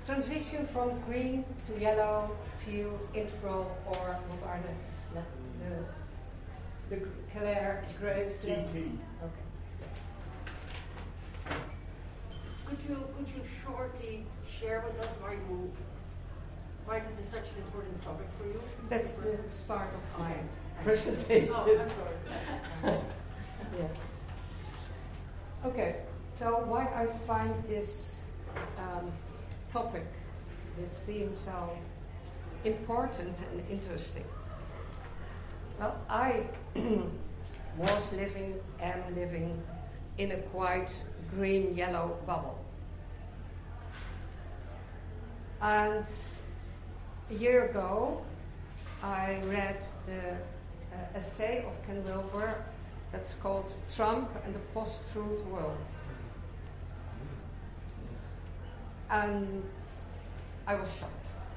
transition from green to yellow, teal, integral, or what are the Claire Graves? TT. Okay. Could you shortly share with us why this is such an important topic for you? That's the start of my presentation. Oh, I'm sorry. Yeah. Okay, so why I find this topic, this theme, so important and interesting. Well, I am living in a quite green-yellow bubble. And a year ago, I read the essay of Ken Wilber that's called Trump and the Post-Truth World. And I was shocked.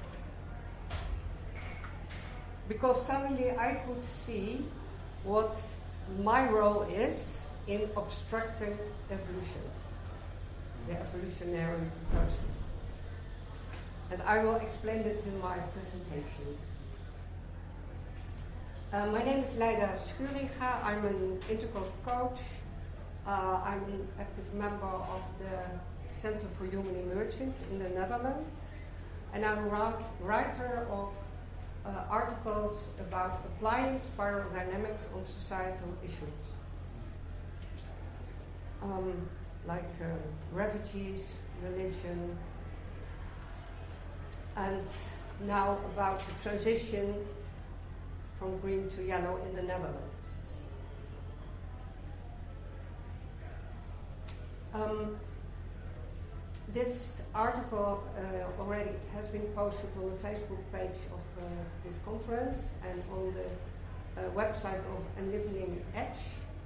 Because suddenly I could see what my role is in obstructing evolution, the evolutionary process. And I will explain this in my presentation. My name is Leida Schuringa. I'm an integral coach. I'm an active member of the Center for Human Emergence in the Netherlands. And I'm a writer of articles about applying spiral dynamics on societal issues. Like refugees, religion, and now about the transition from green to yellow in the Netherlands. This article already has been posted on the Facebook page of this conference and on the website of Enlivening Edge.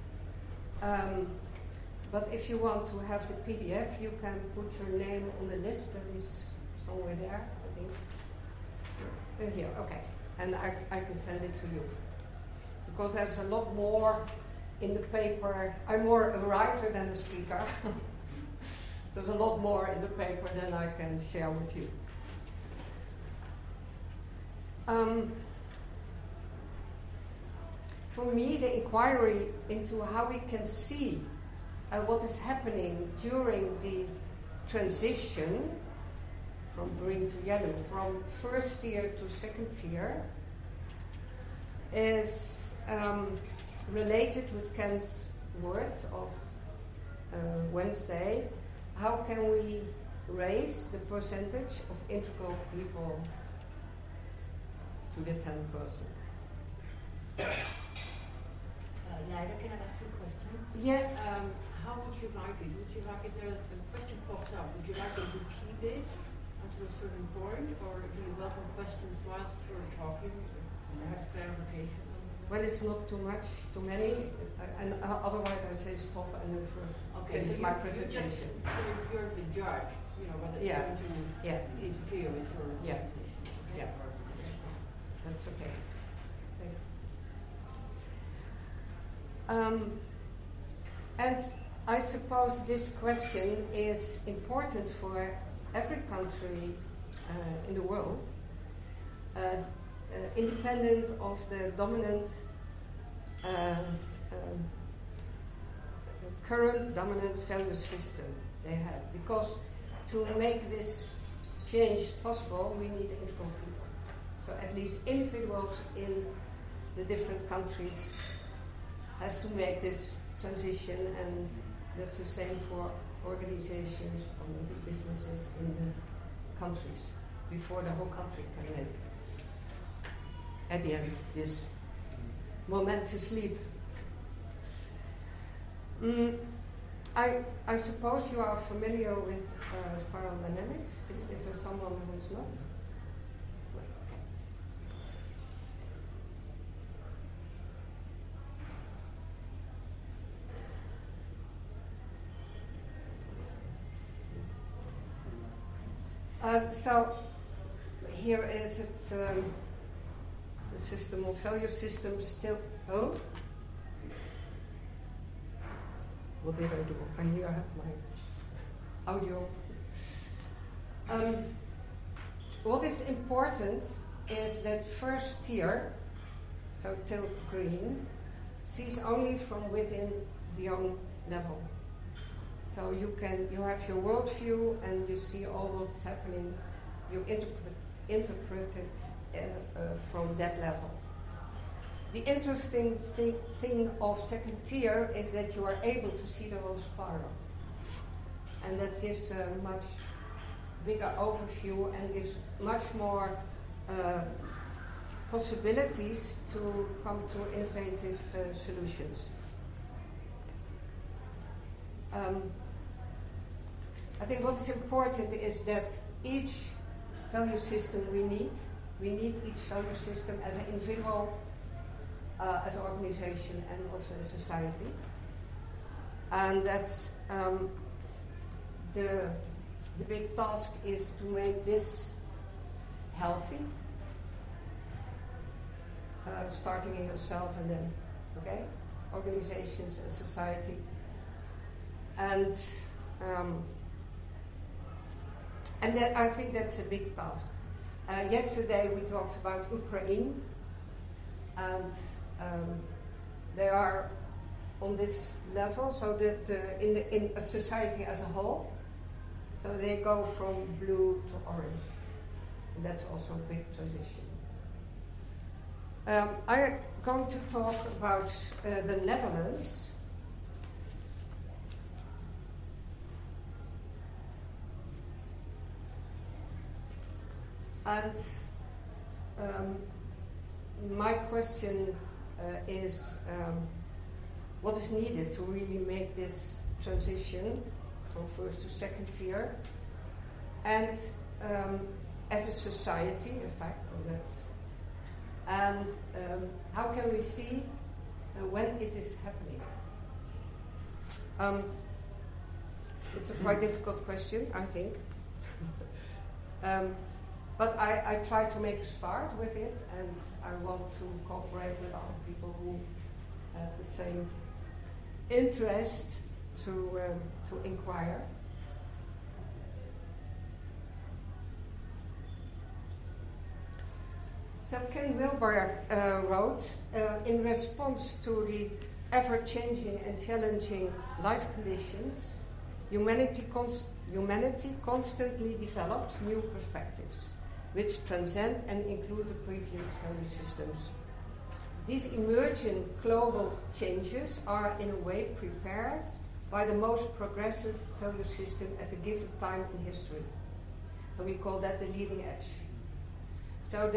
But if you want to have the PDF, you can put your name on the list that is somewhere there, I think. Here, okay. And I can send it to you. Because there's a lot more in the paper. I'm more a writer than a speaker. There's a lot more in the paper than I can share with you. For me, the inquiry into how we can see what is happening during the transition from green to yellow, from first tier to second tier, is related with Ken's words of Wednesday. How can we raise the percentage of integral people to the 10%? Leida, can I ask you a question? Yeah. How would you like it? Would you like it there? The question pops up. Would you like them to keep it until a certain point, or do you welcome questions whilst you're talking, perhaps clarification? When it's not too much, too many, and otherwise I say stop and then finish my presentation. You're the judge, you know, whether it's going to interfere with your presentation. Okay? Yeah, that's okay. And I suppose this question is important for every country in the world, independent of the dominant, current dominant value system they have. Because to make this change possible, we need integral people. So at least individuals in the different countries has to make this transition, and that's the same for organizations or maybe businesses in the countries before the whole country can make at the end this momentous leap. I suppose you are familiar with spiral dynamics. Is there someone who is not? So here is it, the system of value systems still. Oh, what did I do? I here have my audio. what is important is that first tier, so till green, sees only from within the own level. So you have your worldview and you see all what's happening. You interpret it from that level. The interesting thing of second tier is that you are able to see the whole spiral. And that gives a much bigger overview and gives much more possibilities to come to innovative solutions. I think what is important is that each value system we need each value system as an individual, as an organization, and also as society. And that's the big task is to make this healthy, starting in yourself and then, organizations and society. And that, I think that's a big task. Yesterday we talked about Ukraine, and they are on this level, so that in a society as a whole, so they go from blue to orange, and that's also a big transition. I'm going to talk about the Netherlands. And my question is what is needed to really make this transition from first to second tier, and as a society, in fact, and how can we see when it is happening? It's a quite difficult question, I think. But I try to make a start with it, and I want to cooperate with other people who have the same interest to inquire. So Ken Wilber wrote, in response to the ever-changing and challenging life conditions, humanity constantly develops new perspectives, which transcend and include the previous value systems. These emergent global changes are in a way prepared by the most progressive value system at a given time in history. And we call that the leading edge. So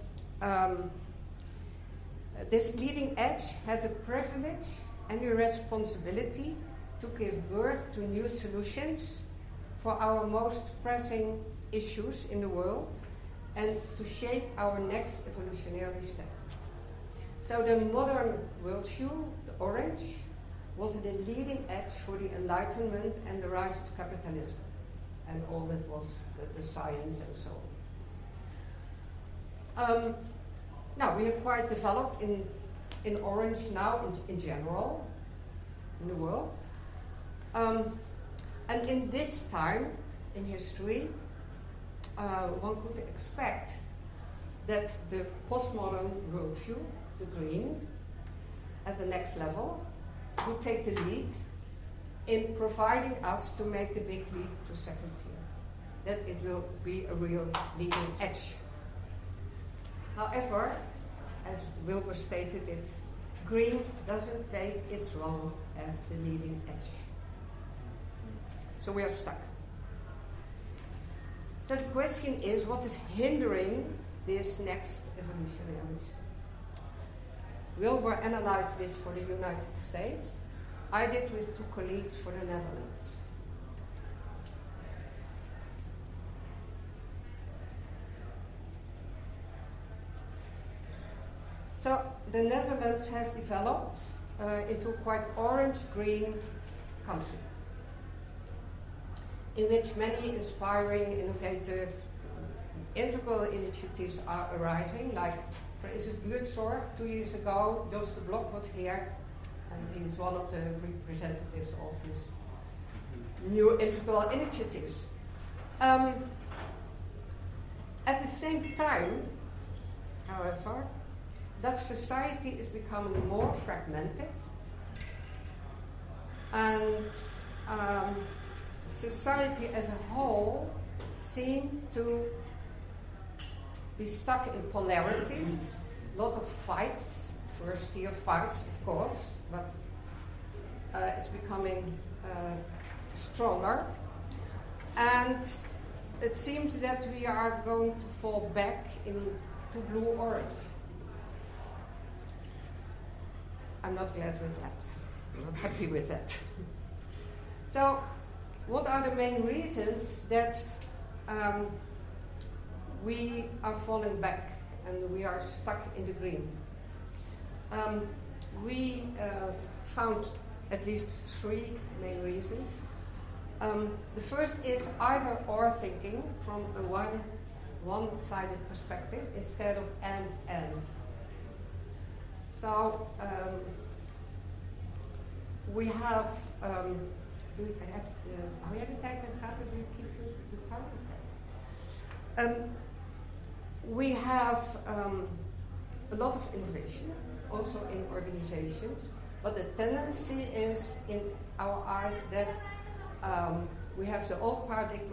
this leading edge has the privilege and the responsibility to give birth to new solutions for our most pressing issues in the world and to shape our next evolutionary step. So the modern worldview, the orange, was the leading edge for the Enlightenment and the rise of capitalism and all that was the science and so on. Now, we are quite developed in orange now in general in the world. And in this time in history, one could expect that the postmodern worldview, the green, as the next level, would take the lead in providing us to make the big leap to second tier. That it will be a real leading edge. However, as Wilber stated it, green doesn't take its role as the leading edge. So we are stuck. So the question is, what is hindering this next evolutionary step? Wilber analyzed this for the United States. I did with two colleagues for the Netherlands. So the Netherlands has developed into a quite orange-green country, in which many inspiring, innovative, integral initiatives are arising, like, for instance, Buurtzorg. 2 years ago, Joost de Blok was here, and he is one of the representatives of this new integral initiatives. At same time, however, that society is becoming more fragmented, and society as a whole seems to be stuck in polarities, a lot of fights, first-tier fights, of course, but it's becoming stronger. And it seems that we are going to fall back into blue-orange. I'm not glad with that. I'm not happy with that. So, what are the main reasons that we are falling back and we are stuck in the green? We found at least 3 main reasons. The first is either-or thinking from a one-sided perspective instead of and. So we have. Hou jij de tijd in de gaten? Do you keep the time? Okay. We have a lot of innovation, also in organizations, but the tendency is, in our eyes, that we have the old paradigm,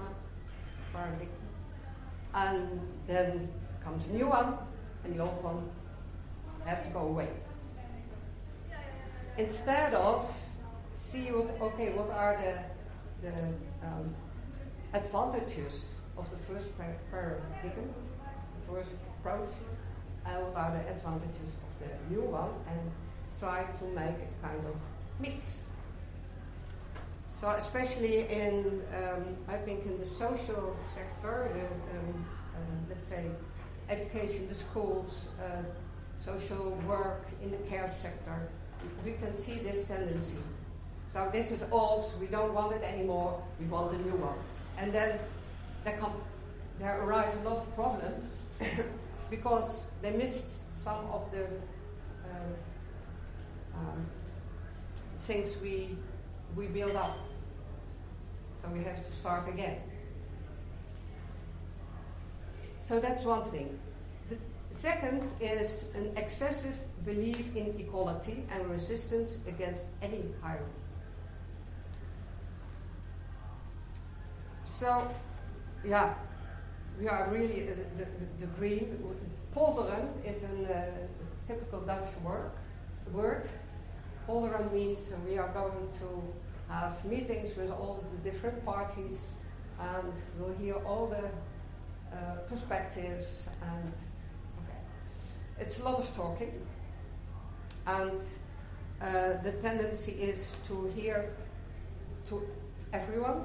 and then comes a new one, and the old one has to go away. Instead of see what are the advantages of the first paradigm, the first approach, and what are the advantages of the new one, and try to make a kind of mix. So especially in, I think in the social sector, let's say education, the schools, social work, in the care sector, we can see this tendency. So this is old, we don't want it anymore, we want a new one. And then there arise a lot of problems because they missed some of the things we build up. So we have to start again. So that's one thing. The second is an excessive belief in equality and resistance against any hierarchy. So, yeah, we are really the green. Polderen is a typical Dutch word. Polderen means we are going to have meetings with all the different parties, and we'll hear all the perspectives, and okay. It's a lot of talking, and the tendency is to hear to everyone,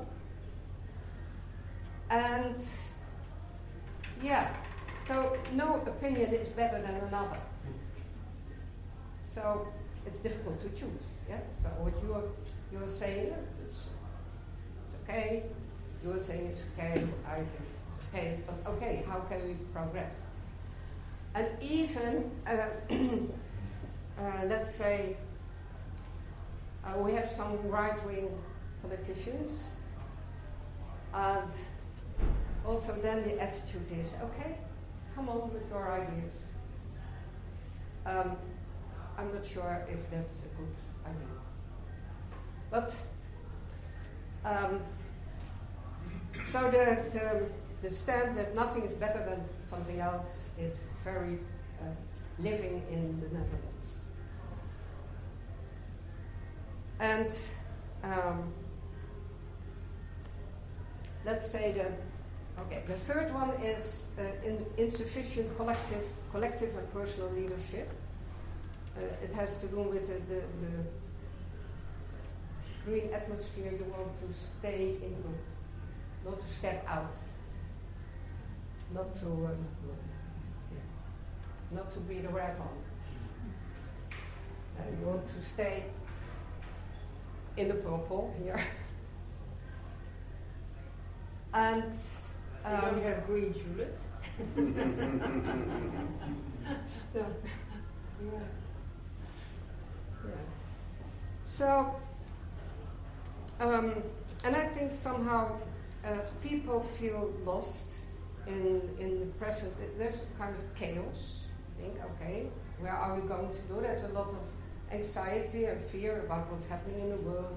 and yeah, so no opinion is better than another. So it's difficult to choose. Yeah. So what you're saying, it's okay. You're saying it's okay. I think it's okay. But okay, how can we progress? And even let's say we have some right-wing politicians, and also then the attitude is okay. Come on with your ideas. I'm not sure if that's a good idea. But so the stand that nothing is better than something else is very living in the Netherlands. And let's say the third one is insufficient collective and personal leadership. It has to do with the green atmosphere. You want to stay in group, not to step out, not to be the rag on. You want to stay in the purple here. And you don't have green tulips. No. Yeah. Yeah. So, and I think somehow people feel lost in the present, there's a kind of chaos. I think, okay, where are we going to go? There's a lot of anxiety and fear about what's happening in the world.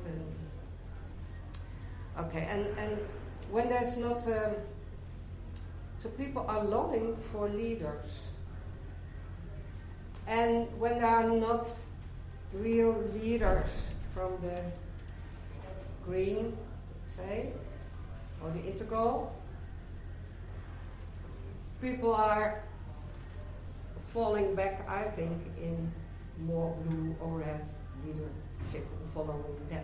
And when there's not, so people are longing for leaders. And when there are not real leaders from the green, let's say, or the integral, people are falling back, I think, in more blue or red leadership and following them.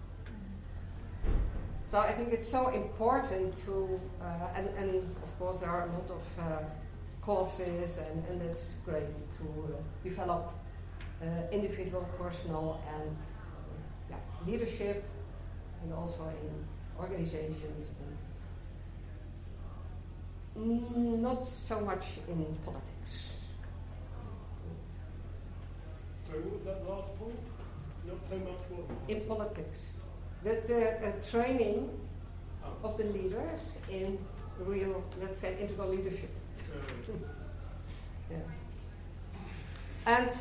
So I think it's so important to, and of course there are a lot of courses, and it's great to develop individual, personal, and leadership, and also in organizations, and not so much in politics. So what was that last point? Not so much what? In politics. The training of the leaders in real, let's say, integral leadership. Yeah. And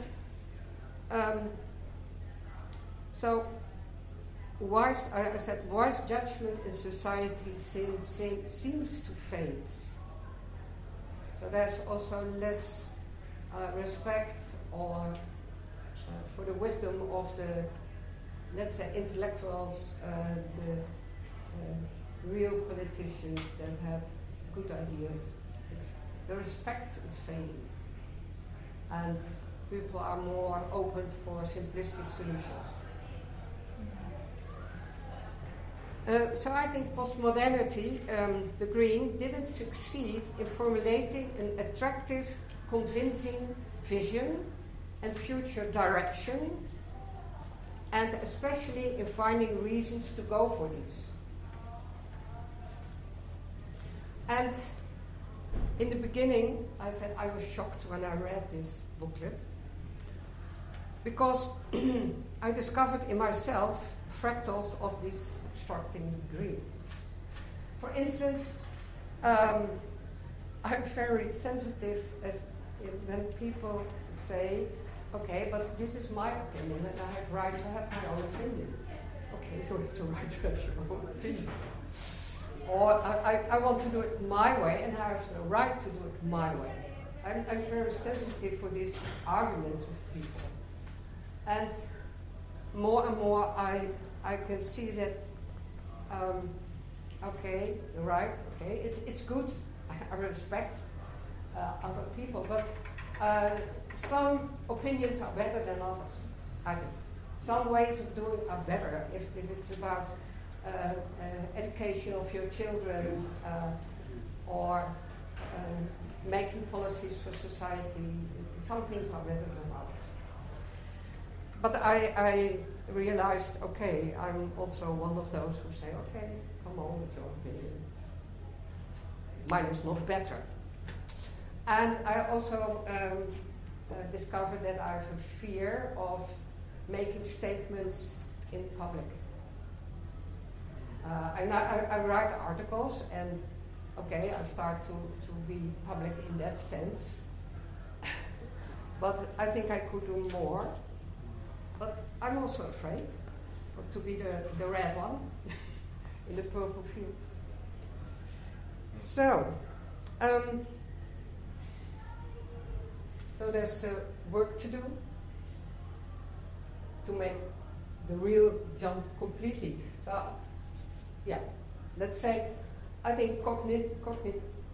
so wise judgment in society seems to fade. So there's also less respect or for the wisdom of the, let's say, intellectuals, the real politicians that have good ideas. The respect is fading, and people are more open for simplistic solutions. So I think postmodernity, the Green, didn't succeed in formulating an attractive, convincing vision and future direction, and especially in finding reasons to go for these. And in the beginning, I said I was shocked when I read this booklet, because I discovered in myself fractals of this obstructing green. For instance, I'm very sensitive when people say, okay, but this is my opinion and I have right to have my own opinion. Okay, you have the right to have your own opinion. Or I want to do it my way and I have the right to do it my way. I'm very sensitive for these arguments of people. And more and more I can see that, okay, you're right, okay, it's good, I respect other people, but some opinions are better than others, I think. Some ways of doing are better if it's about education of your children or making policies for society. Some things are better than others. But I realized, okay, I'm also one of those who say, okay, come on with your opinion. Mine is not better. And I also discovered that I have a fear of making statements in public. I write articles, and okay, I start to be public in that sense. But I think I could do more. But I'm also afraid to be the red one in the purple field. So there's work to do to make the real jump completely. So, yeah, let's say, I think cognitively,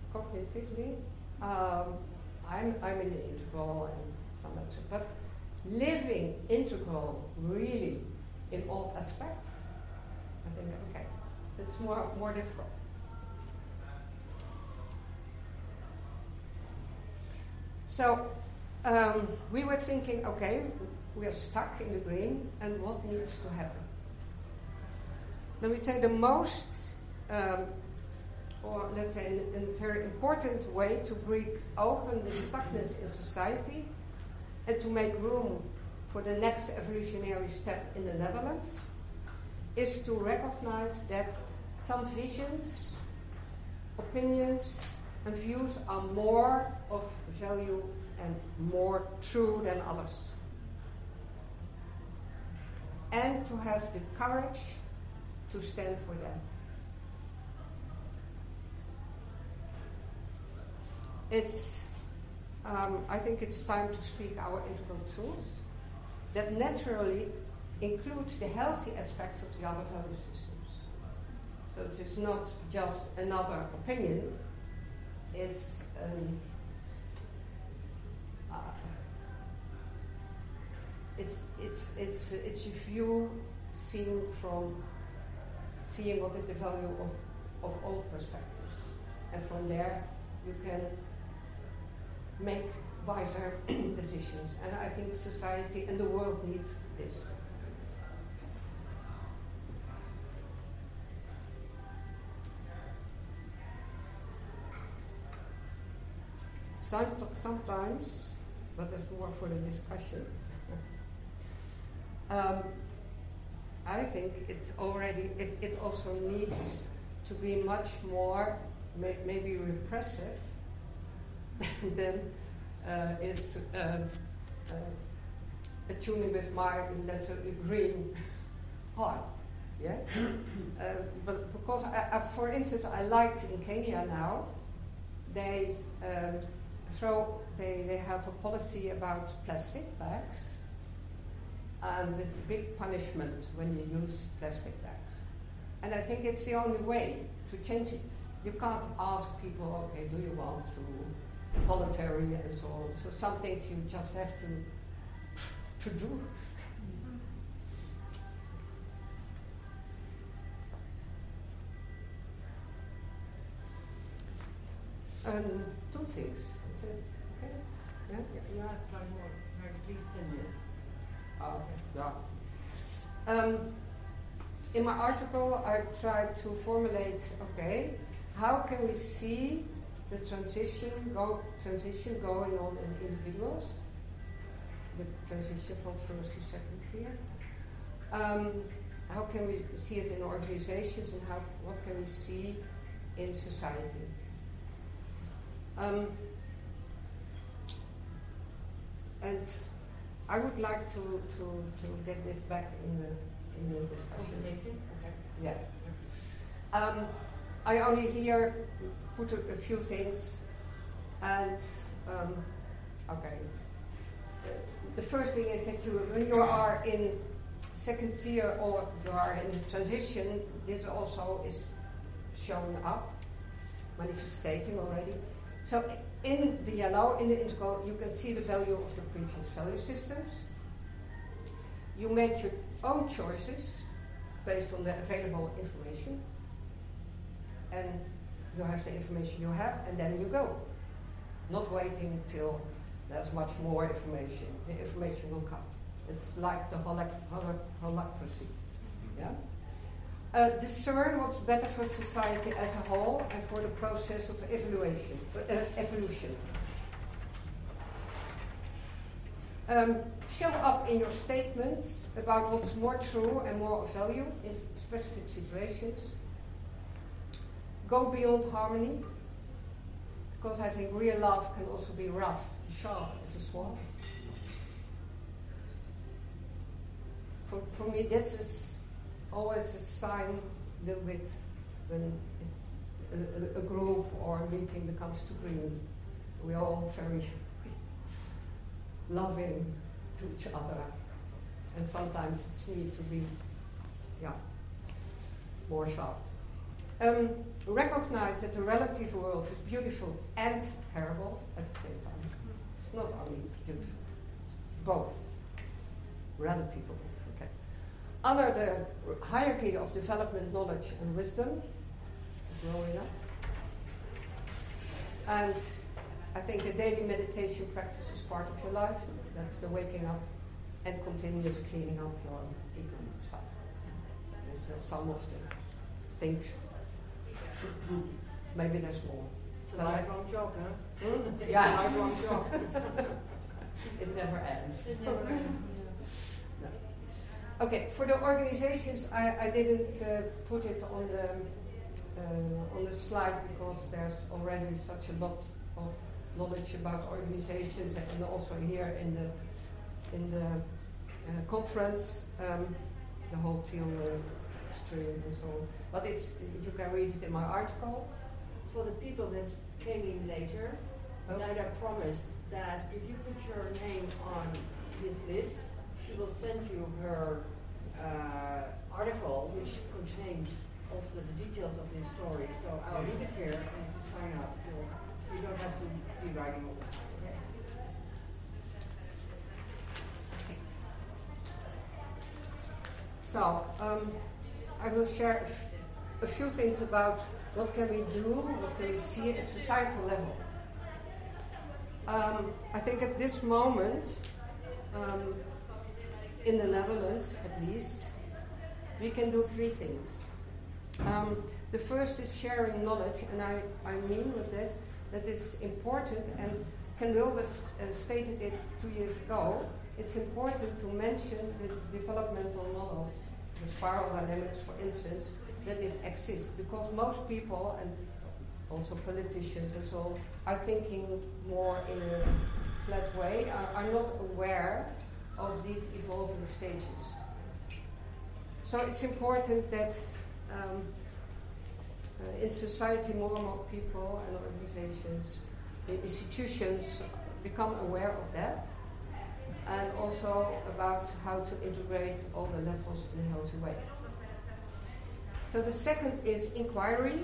I'm in the integral and some other, but living integral really in all aspects, I think, okay, it's more difficult. So we were thinking, okay, we are stuck in the green, and what needs to happen? Then we say the most, or let's say in a very important way to break open the stuckness in society and to make room for the next evolutionary step in the Netherlands is to recognize that some visions, opinions, and views are more of value and more true than others. And to have the courage to stand for that. I think it's time to speak our integral truth that naturally includes the healthy aspects of the other value systems. So it is not just another opinion, it's a view seeing what is the value of all perspectives, and from there you can make wiser decisions. And I think society and the world needs this. Sometimes, but that's more for the discussion, I think it also needs to be much more maybe repressive than is attuning with my, let's say, green heart. Yeah? But because, for instance, I liked in Kenya now, they have a policy about plastic bags, and with big punishment when you use plastic bags. And I think it's the only way to change it. You can't ask people, okay, do you want to voluntary and so on. So some things you just have to do. Two things. Is it okay? Yeah? You have time more, at least 10 minutes. Yeah. In my article, I tried to formulate, okay, how can we see the transition going on in individuals, the transition from first to second tier. How can we see it in organizations, and what can we see in society? And I would like to get this back in the discussion. Okay. Yeah. I only here put a few things, and okay. The first thing is that when you are in second tier or you are in transition, this also is showing up, manifesting already. So in the yellow, in the integral, you can see the value of the previous value systems. You make your own choices based on the available information, and you have the information you have, and then you go. Not waiting till there's much more information. The information will come. It's like the holacracy. Yeah? Discern what's better for society as a whole and for the process of evolution. Show up in your statements about what's more true and more of value in specific situations. Go beyond harmony, because I think real love can also be rough, sharp as a sword. For me, this is always a sign, a little bit, when it's a group or a meeting becomes too green. We're all very loving to each other, and sometimes it's need to be, more sharp. Recognize that the relative world is beautiful and terrible at the same time. It's not only beautiful, it's both. Relative world, okay. Honor the hierarchy of development, knowledge, and wisdom, growing up. And I think the daily meditation practice is part of your life. That's the waking up and continuous cleaning up your ego stuff. It's some of the things. Maybe there's more. It's a lifelong job, huh? Yeah. It's a lifelong job. It never ends. It never ends. Okay, for the organizations, I didn't put it on on the slide because there's already such a lot of knowledge about organizations, and also here in the conference, the whole teal stream and so on. But you can read it in my article. For the people that came in later, Nida promised that if you put your name on this list, she will send you her article, which contains also the details of this story. So I'll leave it here, and if you sign up, you don't have to be writing all this. Okay? So I will share a few things about what can we do, what can we see at societal level. I think at this moment, in the Netherlands at least, we can do three things. The first is sharing knowledge, and I mean with this that it's important, and Ken Wilber stated it 2 years ago, it's important to mention the developmental models, the spiral dynamics for instance, that it exists, because most people, and also politicians and so on, are thinking more in a flat way, are not aware of these evolving stages. So it's important that in society more and more people and organizations, institutions become aware of that, and also about how to integrate all the levels in a healthy way. So the second is inquiry,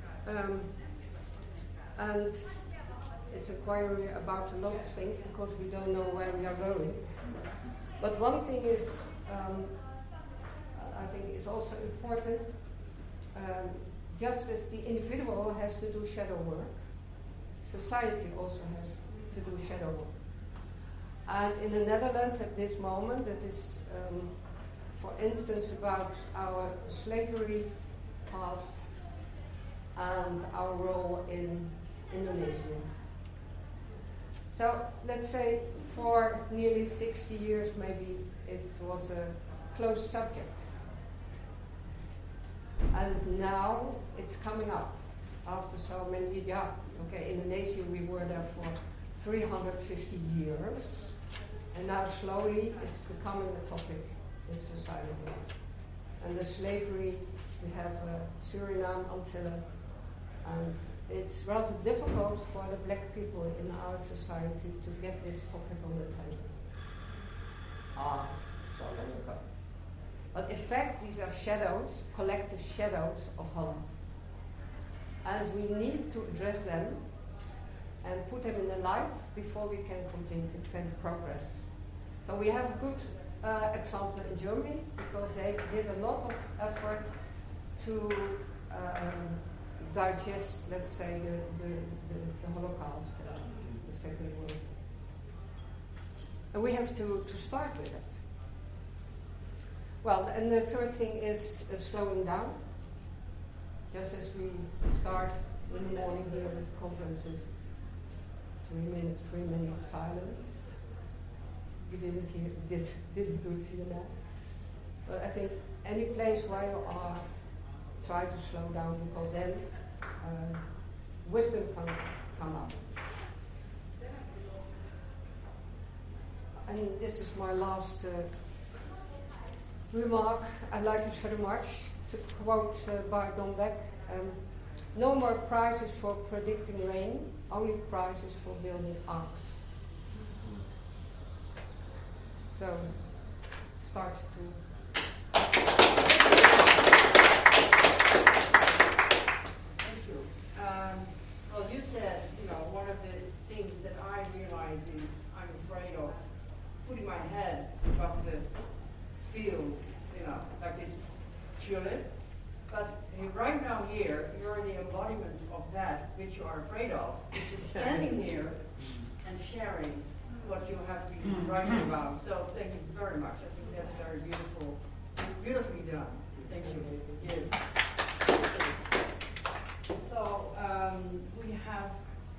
and it's inquiry about a lot of things because we don't know where we are going. But one thing is, I think is also important, just as the individual has to do shadow work, society also has to do shadow work. And in the Netherlands at this moment, that is, for instance, about our slavery past and our role in Indonesia. So let's say for nearly 60 years maybe it was a closed subject. And now it's coming up after so many, Indonesia, we were there for 350 years, and now slowly it's becoming a topic in society. And the slavery, we have Suriname, Antilles, and it's rather difficult for the black people in our society to get this topic on the table. So long ago. But in fact, these are shadows, collective shadows of Holland. And we need to address them and put them in the light before we can continue, can progress. So we have a good example in Germany, because they did a lot of effort to digest, let's say, the Holocaust, the Second World. And we have to start with it. Well, and the third thing is slowing down. Just as we start in the morning here with the conference with 3 minutes silence. We didn't do it here now. But I think any place where you are, try to slow down, because then wisdom can come up. And this is my last remark. I like it very much. It's a quote by Don Beck. No more prizes for predicting rain, only prizes for building arcs. So, start to... Thank you. Well, you said, one of the things that I realize is I'm afraid of putting my head above the field, like this tulip. But right now here, you're the embodiment of that which you are afraid of, which is standing here and sharing what you have been writing about. So thank you very much. I think that's very beautiful, beautifully done. Thank you. Yes. So we have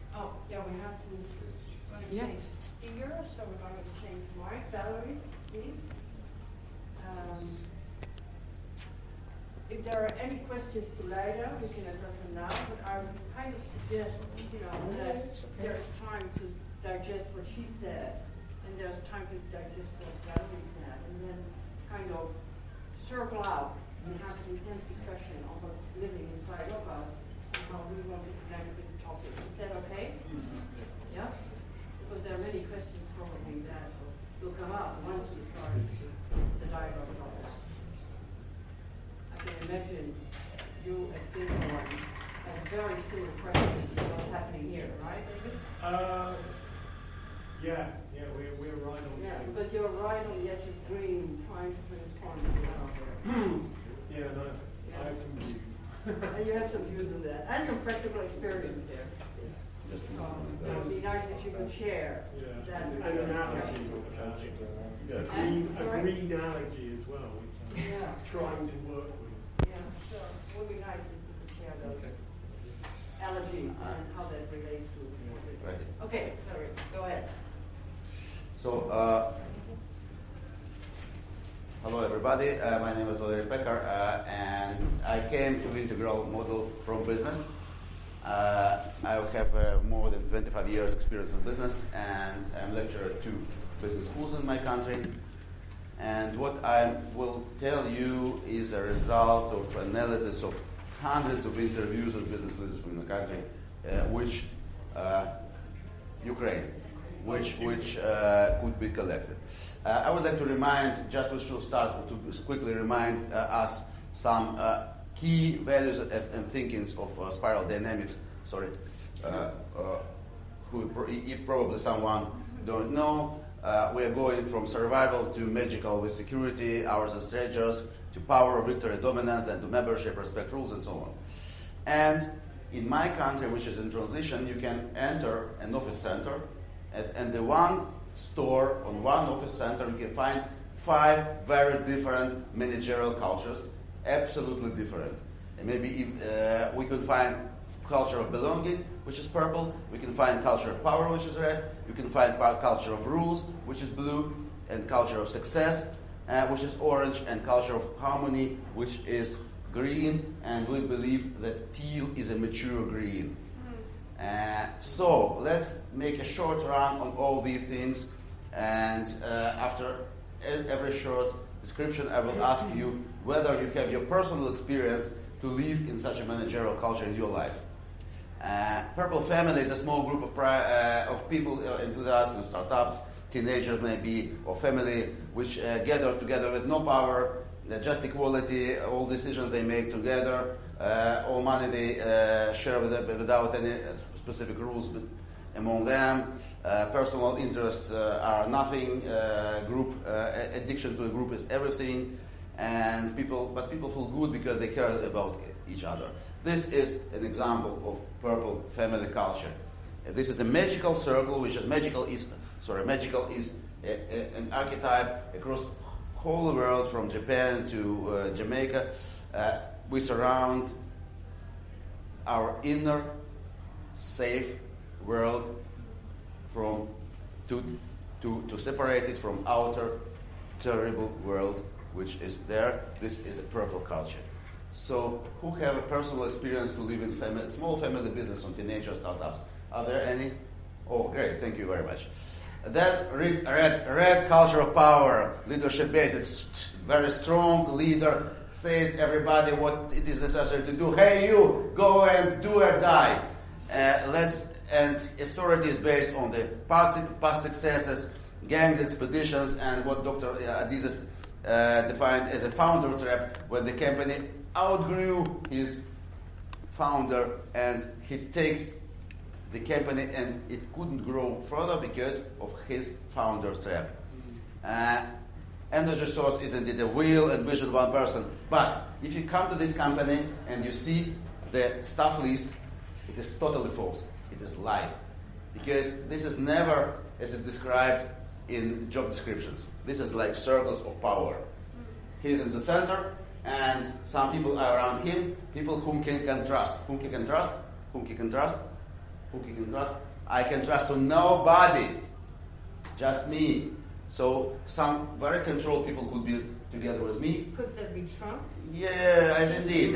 to change speakers. So we're going to change mic. Valerie, please. if there are any questions to Leida, we can address them now, but I would kind of suggest, that there's time to digest what she said, and there's time to digest what Valerie said, and then kind of circle out and have an intense discussion on what's living inside of us and how we want to connect with the topic. Is that okay? Yeah? Because there are many questions probably that will come up once we start the dialogue about that. I can imagine you at Singhorn have a very similar question to what's happening here, right, David? We're right on. Yeah, because you're right on the edge of green, trying to transform the world there. I have some views. And you have some views on that, and some practical experience there. It would be nice if you could share that. An analogy, a green analogy as well, which I'm trying to work with. Yeah, sure. It would be nice if you could share those allergies and how that relates to it. Right. Okay, sorry, go ahead. So, hello everybody, my name is Valery Pekar, and I came to Integral Model from business. I have more than 25 years experience in business, and I'm a lecturer at 2 business schools in my country. And what I will tell you is a result of analysis of hundreds of interviews with business leaders from the country, Ukraine, which could be collected. I would like to remind, just we should start to quickly remind us some key values and thinkings of spiral dynamics. If probably someone don't know, we are going from survival to magical with security, hours and strangers, to power, victory, dominance, and to membership, respect rules, and so on. And in my country, which is in transition, you can enter an office center, and the one store on one office center, you can find 5 very different managerial cultures, absolutely different. And maybe we could find culture of belonging, which is purple. We can find culture of power, which is red. You can find culture of rules, which is blue, and culture of success, which is orange, and culture of harmony, which is green. And we believe that teal is a mature green. So let's make a short run on all these things, and after every short description, I will ask you whether you have your personal experience to live in such a managerial culture in your life. Purple Family is a small group of people, enthusiasts in startups, teenagers maybe, or family, which gather together with no power, just equality, all decisions they make together, all money they share without any specific rules among them. Personal interests are nothing. Group addiction to a group is everything, but people feel good because they care about each other. This is an example of Purple Family culture. This is a magical circle, which is magical is an archetype across whole world, from Japan to Jamaica. We surround our inner safe world to separate it from outer terrible world which is there. This is a purple culture. So who have a personal experience to live in small family business on teenager startups? Are there any? Oh, great, thank you very much. That red culture of power, leadership base, it's very strong leader says everybody what it is necessary to do. Hey, you, go and do or die. And authority is based on the past successes, gang expeditions, and what Dr. Adizes defined as a founder trap, when the company outgrew his founder and he takes the company and it couldn't grow further because of his founder trap. Energy source is indeed a will and vision of one person. But if you come to this company and you see the staff list, it is totally false. It is lie. Because this is never as it described in job descriptions. This is like circles of power. He's in the center, and some people are around him, people whom he can trust. Whom he can trust? Whom he can trust? Whom he can trust? I can trust to nobody, just me. So some very controlled people could be together with me. Could that be Trump? Yeah, indeed.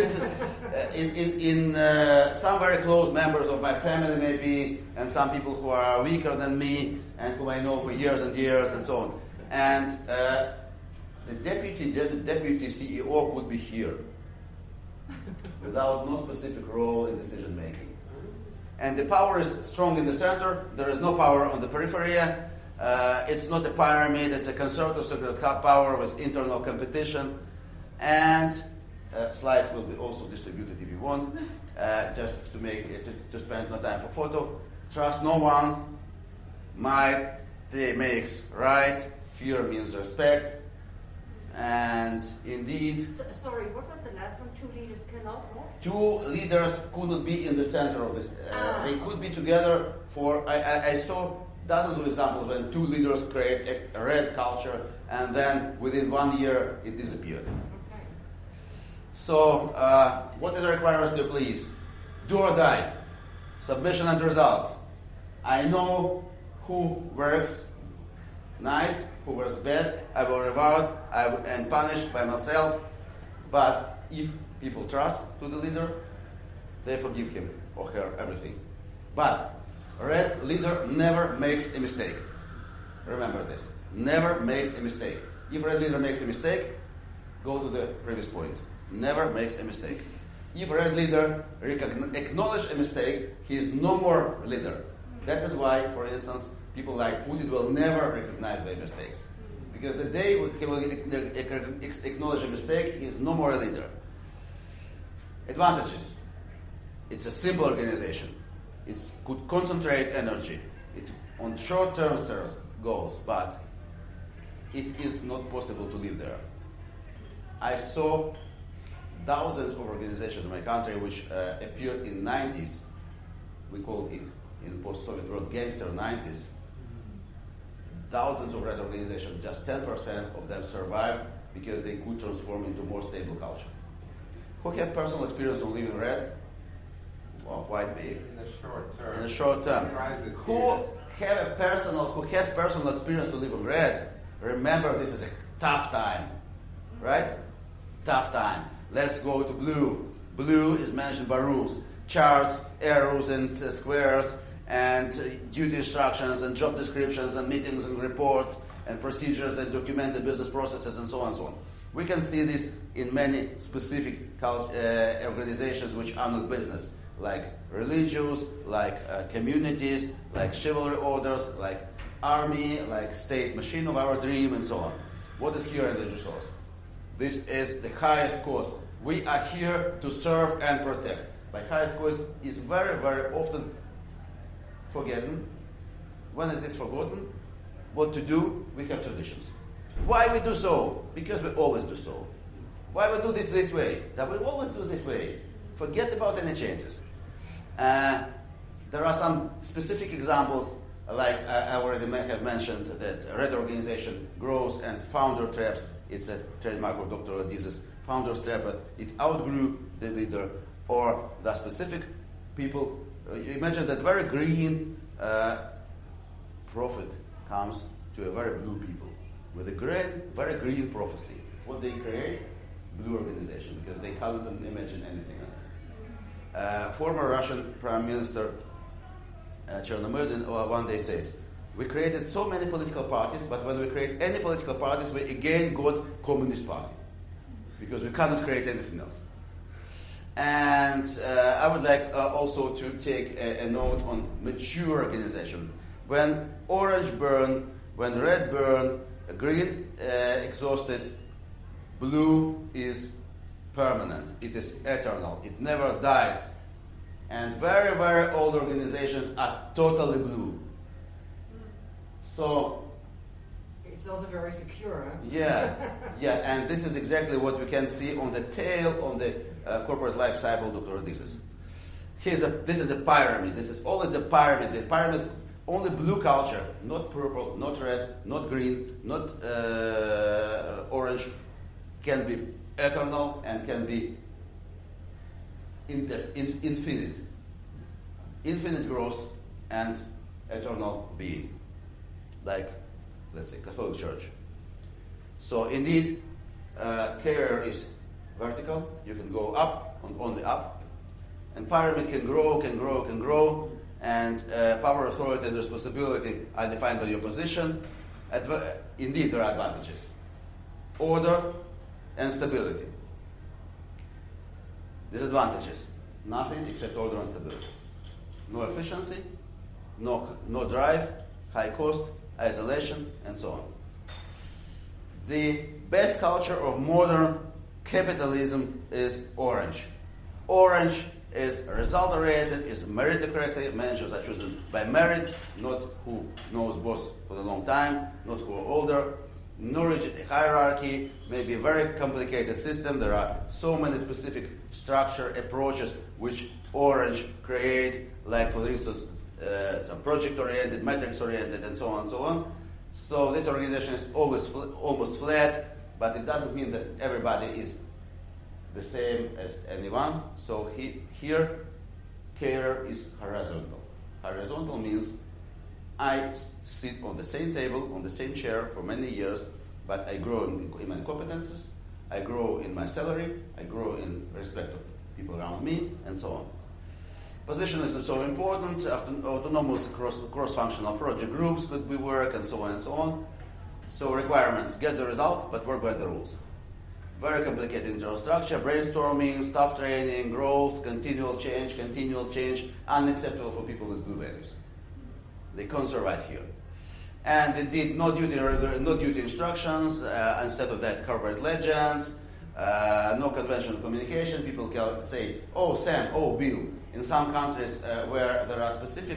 In some very close members of my family, maybe, and some people who are weaker than me and whom I know for years and years, and so on. And the deputy CEO could be here without no specific role in decision making. And the power is strong in the center. There is no power on the periphery. It's not a pyramid. It's a concerted circular power with internal competition. And slides will be also distributed if you want, just to make it, to spend no time for photo. Trust no one. Might makes right. Fear means respect. And indeed, Sorry, what was the last one? Two leaders cannot what? two leaders could not be in the center of this. They could be together for. I saw dozens of examples when two leaders create a red culture, and then within 1 year it disappeared. Okay. So, what is the requirements to please? Do or die. Submission and results. I know who works nice, who works bad. I will reward and punish by myself. But if people trust to the leader, they forgive him or her everything. But red leader never makes a mistake. Remember this. Never makes a mistake. If red leader makes a mistake, go to the previous point. Never makes a mistake. If red leader acknowledge a mistake, he is no more leader. That is why, for instance, people like Putin will never recognize their mistakes. Because the day he will acknowledge a mistake, he is no more a leader. Advantages. It's a simple organization. It could concentrate energy on short-term goals, but it is not possible to live there. I saw thousands of organizations in my country which appeared in the 90s. We called it, in post-Soviet world, gangster 90s. Thousands of red organizations, just 10% of them survived because they could transform into more stable culture. Who have personal experience of living red? Well, quite big. In the short term. In the short term. Who has personal experience to live in red? Remember, this is a tough time, right? Tough time. Let's go to blue. Blue is mentioned by rules, charts, arrows, and squares, and duty instructions, and job descriptions, and meetings, and reports, and procedures, and documented business processes, and so on and so on. We can see this in many specific organizations which are not business, like religious, like communities, like chivalry orders, like army, like state machine of our dream, and so on. What is here in the resource? This is the highest cause. We are here to serve and protect. But highest cause is very, very often forgotten. When it is forgotten, what to do? We have traditions. Why we do so? Because we always do so. Why we do this way? That we always do this way. Forget about any changes. There are some specific examples, like I already have mentioned, that Red Organization grows and founder traps. It's a trademark of Dr. Adiz's founder's trap, but it outgrew the leader or the specific people. You imagine that very green prophet comes to a very blue people with a very green prophecy. What they create? Blue organization, because they can't imagine anything else. Former Russian Prime Minister Chernomyrdin one day says, "We created so many political parties, but when we create any political parties, we again got Communist Party, because we cannot create anything else." And I would like also to take a note on mature organization. When orange burn, when red burn, green exhausted, blue is permanent. It is eternal. It never dies. And very, very old organizations are totally blue. So It's also very secure. Huh? yeah, and this is exactly what we can see on the tail on the corporate life cycle of Dr. Adizes. This is a pyramid. This is always a pyramid. The pyramid, only blue culture, not purple, not red, not green, not orange, can be eternal and can be infinite. Infinite growth and eternal being. Like, let's say, Catholic Church. So indeed, career is vertical. You can go up, only up. And pyramid can grow, and power, authority, and responsibility are defined by your position. Indeed, there are advantages. Order and stability. Disadvantages. Nothing except order and stability. No efficiency, no drive, high cost, isolation, and so on. The best culture of modern capitalism is orange. Orange is result-oriented, is meritocracy. Managers are chosen by merit, not who knows boss for a long time, not who are older. No rigid hierarchy, maybe a very complicated system. There are so many specific structure approaches which Orange create, like for instance, some project-oriented, metrics-oriented, and so on and so on. So this organization is always almost flat, but it doesn't mean that everybody is the same as anyone. So here, care is horizontal. Horizontal means I sit on the same table, on the same chair for many years, but I grow in my competences, I grow in my salary, I grow in respect of people around me, and so on. Position is not so important. Autonomous cross-functional project groups could be work, and so on and so on. So requirements: get the result, but work by the rules. Very complicated internal structure, brainstorming, staff training, growth, continual change, unacceptable for people with blue values. They conserve right here. And indeed, no duty instructions, instead of that, corporate legends, no conventional communication. People can say, oh, Sam, oh, Bill. In some countries where there are specific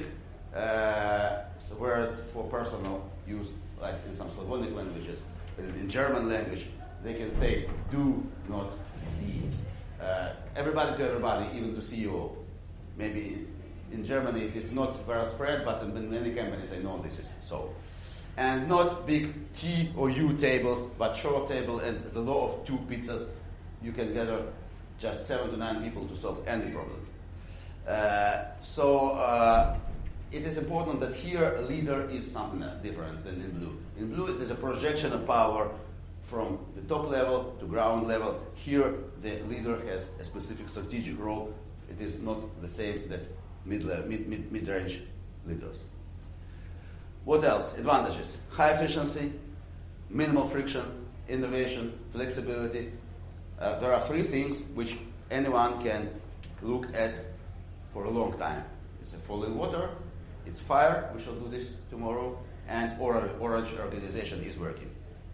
words for personal use, like in some Slavonic languages, in German language, they can say do, not thee. Everybody to everybody, even to CEO. Maybe in Germany it is not very spread, but in many companies I know this is so. And not big T or U tables, but short table and the law of 2 pizzas. You can gather just 7 to 9 people to solve any problem. It is important that here a leader is something different than in blue. In blue it is a projection of power from the top level to ground level. Here the leader has a specific strategic role. It is not the same that mid-range leaders. What else? Advantages: high efficiency, minimal friction, innovation, flexibility. There are 3 things which anyone can look at for a long time. It's a falling water, it's fire, we shall do this tomorrow, and Orange organization is working.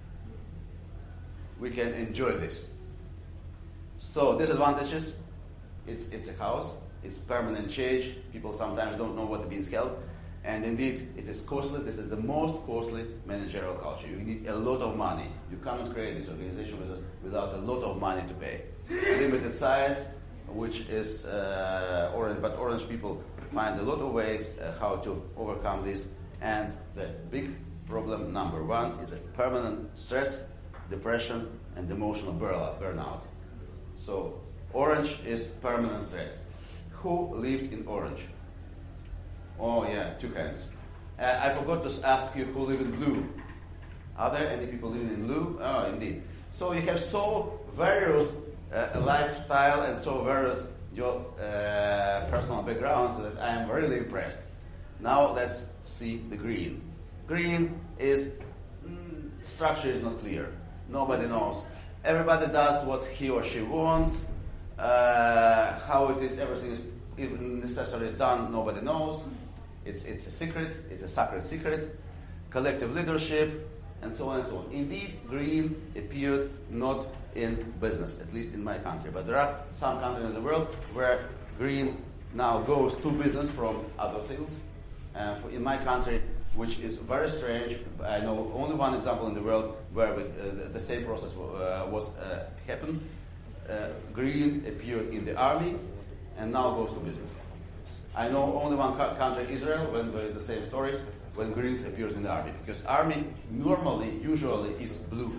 We can enjoy this. So disadvantages: it's a house, it's permanent change, people sometimes don't know what means held, and indeed it is costly. This is the most costly managerial culture. You need a lot of money. You cannot create this organization without a lot of money to pay. Limited size, which is Orange, but Orange people find a lot of ways how to overcome this. And the big problem number 1 is a permanent stress, depression, and emotional burnout. So Orange is permanent stress. Who lived in Orange? Oh yeah, 2 hands. I forgot to ask you who live in blue. Are there any people living in blue? Oh, indeed. So you have so various lifestyle and so various your personal backgrounds that I am really impressed. Now let's see the green. Green is structure is not clear. Nobody knows. Everybody does what he or she wants. How it is, everything is even necessary is done. Nobody knows. It's a secret. It's a sacred secret. Collective leadership, and so on and so on. Indeed, green appeared not in business, at least in my country. But there are some countries in the world where green now goes to business from other fields. In my country, which is very strange, I know only one example in the world where the same process happened. Green appeared in the army and now goes to business. I know only one country, Israel, where it's the same story, when Greens appears in the army. Because army usually is blue.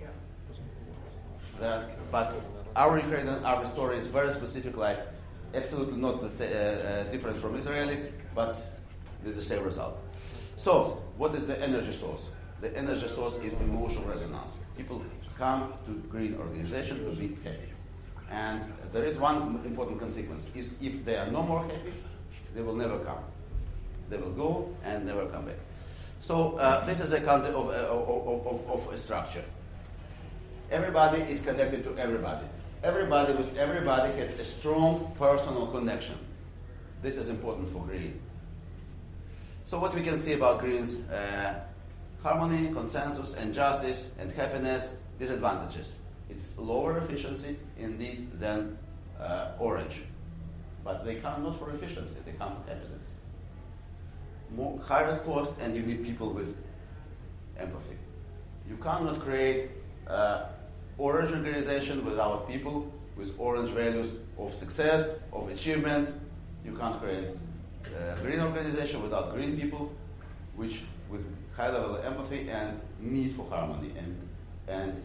But our Ukrainian army story is very specific, like absolutely not different from Israeli, but the same result. So, what is the energy source? the energy source is emotional resonance. People come to green organization to be happy. And there is one important consequence. Is if they are no more happy, they will never come. They will go and never come back. So this is a kind of a structure. Everybody is connected to everybody. Everybody with everybody has a strong personal connection. This is important for green. So what we can see about greens, harmony, consensus, and justice, and happiness, disadvantages. It's lower efficiency, indeed, than orange. But they come not for efficiency, they come for happiness. Highest cost, and you need people with empathy. You cannot create orange organization without people with orange values of success, of achievement. You can't create green organization without green people, which with high level of empathy and need for harmony and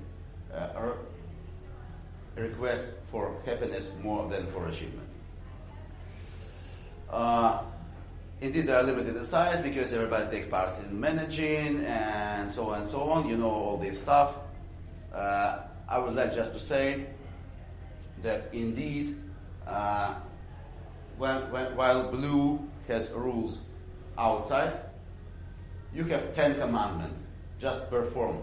a request for happiness more than for achievement. Indeed, they are limited in size because everybody takes part in managing and so on and so on. You know all this stuff. I would like just to say that indeed, while blue has rules outside, you have 10 commandments. Just perform.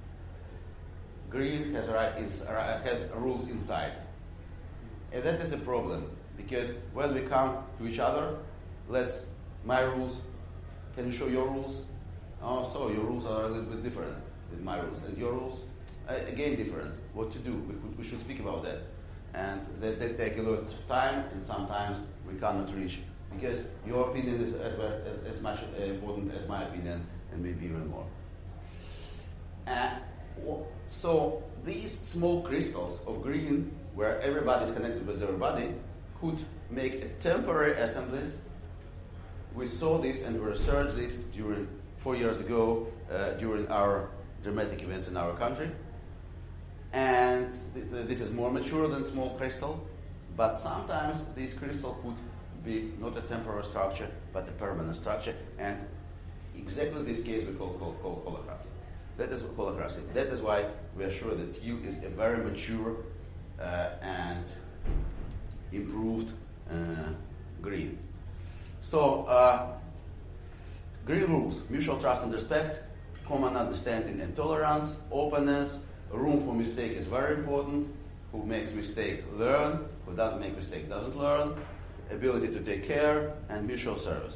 Green has rules inside, and that is a problem because when we come to each other, my rules. Can you show your rules? Oh, so your rules are a little bit different than my rules, and your rules again different. What to do? We should speak about that, and they take a lot of time, and sometimes we cannot reach because your opinion is as much important as my opinion, and maybe even more. So these small crystals of green, where everybody is connected with everybody, could make a temporary assemblies. We saw this and we researched this 4 years ago during our dramatic events in our country. And this is more mature than small crystal, but sometimes this crystal could be not a temporary structure, but a permanent structure. And exactly this case we call holacracy. That is holacracy. That is why we are sure that teal is a very mature and improved green. So, green rules: mutual trust and respect, common understanding and tolerance, openness, room for mistake is very important. Who makes mistake, learn. Who doesn't make mistake, doesn't learn. Ability to take care, and mutual service.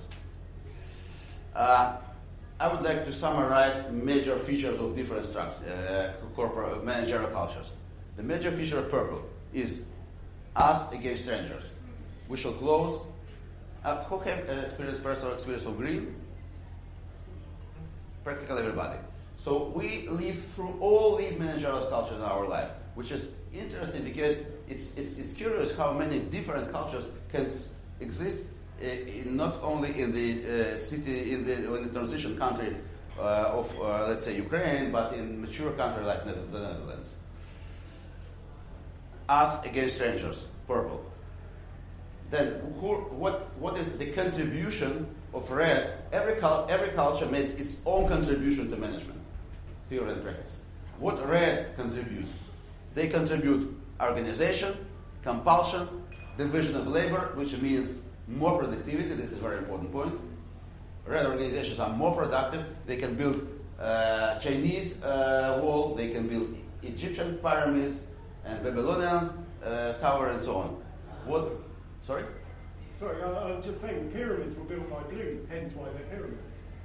I would like to summarize major features of different corporate managerial cultures. The major feature of purple is us against strangers. We shall close. Who have personal experience of green? Practically everybody. So we live through all these managerial cultures in our life, which is interesting because it's curious how many different cultures can exist not only in the city in the transition country of let's say Ukraine, but in mature country like the Netherlands. Us against strangers, purple. Then what is the contribution of red? Every culture makes its own contribution to management, theory and practice. What red contribute? They contribute organization, compulsion, division of labor, which means more productivity. This is a very important point. Red organizations are more productive. They can build Chinese wall. They can build Egyptian pyramids and Babylonian tower and so on. What? Sorry? Sorry, I was just saying the pyramids were built by blue, hence why they're pyramids.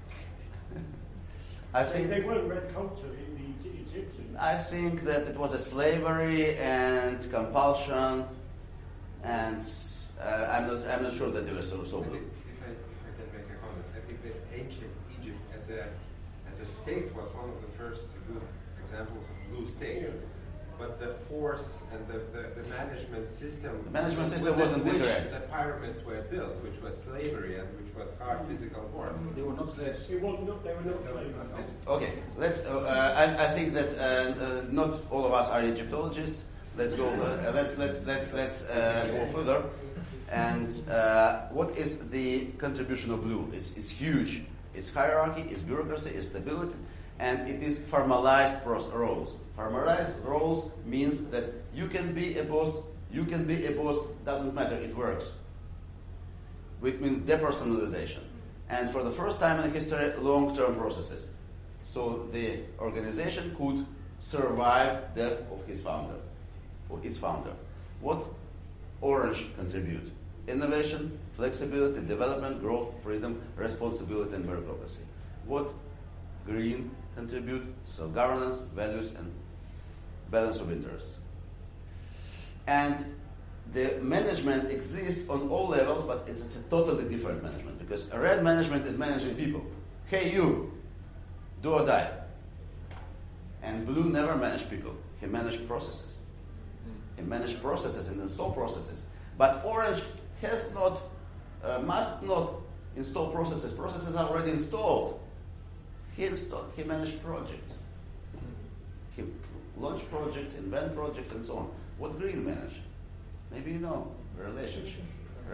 I think they weren't red culture, the Egyptians. I think that it was a slavery and compulsion, and I'm not sure that they were so blue. If I can make a comment, I think that ancient Egypt as a state was one of the first good examples of blue states. Yeah. But the force and the management system... The management system wasn't which literate. The pyramids were built, which was slavery and which was hard physical work. They were not slaves. They were not slaves. Okay, let's. I think that not all of us are Egyptologists. Let's go. Let's go further. And what is the contribution of blue? It's huge. It's hierarchy. It's bureaucracy. It's stability. and it is formalized roles. Formalized roles means that you can be a boss, doesn't matter, it works. Which means depersonalization. And for the first time in history, long-term processes. So the organization could survive death of his founder, or its founder. What Orange contribute? Innovation, flexibility, development, growth, freedom, responsibility, and meritocracy. What Green contribute? Self-governance, values, and balance of interests. And the management exists on all levels, but it's a totally different management, because a red management is managing people. Hey, you, do or die. And blue never managed people. He managed processes. He managed processes and install processes. But orange has not, must not install processes. Processes are already installed. He managed projects. He launched projects, invent projects, and so on. What Green managed? Maybe you know, relationship.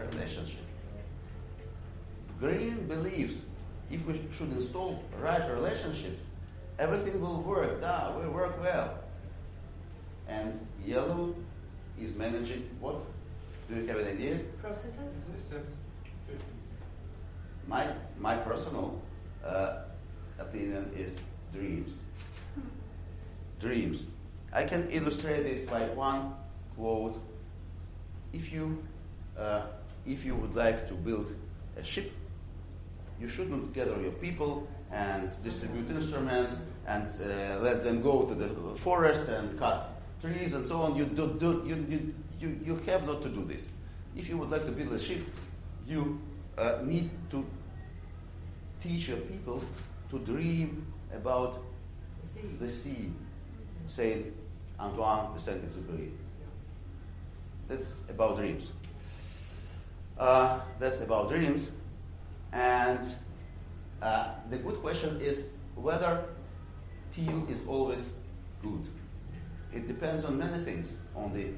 Green believes if we should install right relationships, everything will work. We work well. And yellow is managing what? Do you have an idea? Processes? My personal opinion is dreams. Dreams. I can illustrate this by one quote. If you would like to build a ship, you shouldn't gather your people and distribute instruments and let them go to the forest and cut trees and so on. You have not to do this. If you would like to build a ship, you need to teach your people to dream about the sea. Saint Antoine de Saint-Exupéry. That's about dreams. And the good question is whether teal is always good. It depends on many things, on the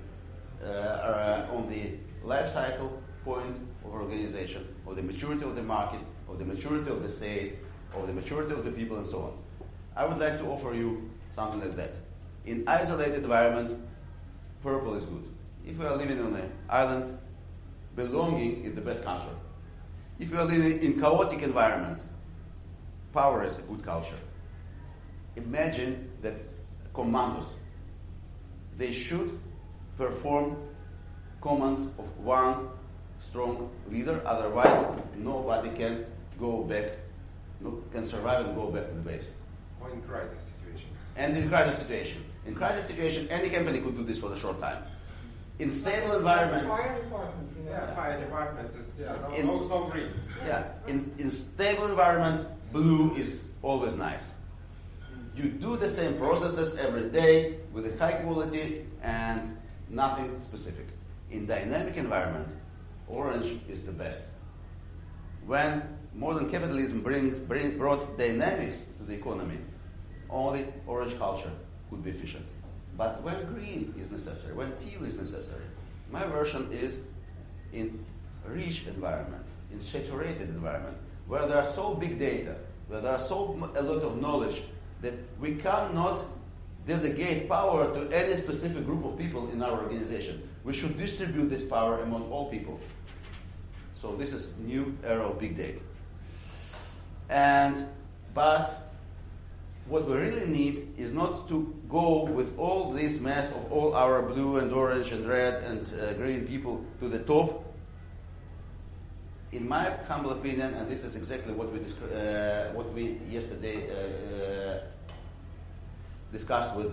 life cycle point of organization, of the maturity of the market, of the maturity of the state, of the maturity of the people, and so on. I would like to offer you something like that. In isolated environment, purple is good. If we are living on an island, belonging is the best culture. If we are living in chaotic environment, power is a good culture. Imagine that commandos, they should perform commands of one strong leader, otherwise nobody can go back, can survive and go back to the base. Or in crisis situations. And in crisis situation. In crisis situation, any company could do this for a short time. In stable environment... Fire department, you know. Yeah, fire department is no green. Yeah, in stable environment, blue is always nice. You do the same processes every day with a high quality and nothing specific. In dynamic environment, orange is the best. When modern capitalism brought dynamics to the economy, only orange culture could be efficient. But when green is necessary, when teal is necessary, my version is in rich environment, in saturated environment, where there are so big data, where there are a lot of knowledge that we cannot delegate power to any specific group of people in our organization. We should distribute this power among all people. So this is new era of big data. But what we really need is not to go with all this mess of all our blue and orange and red and green people to the top. In my humble opinion, and this is exactly what we yesterday discussed with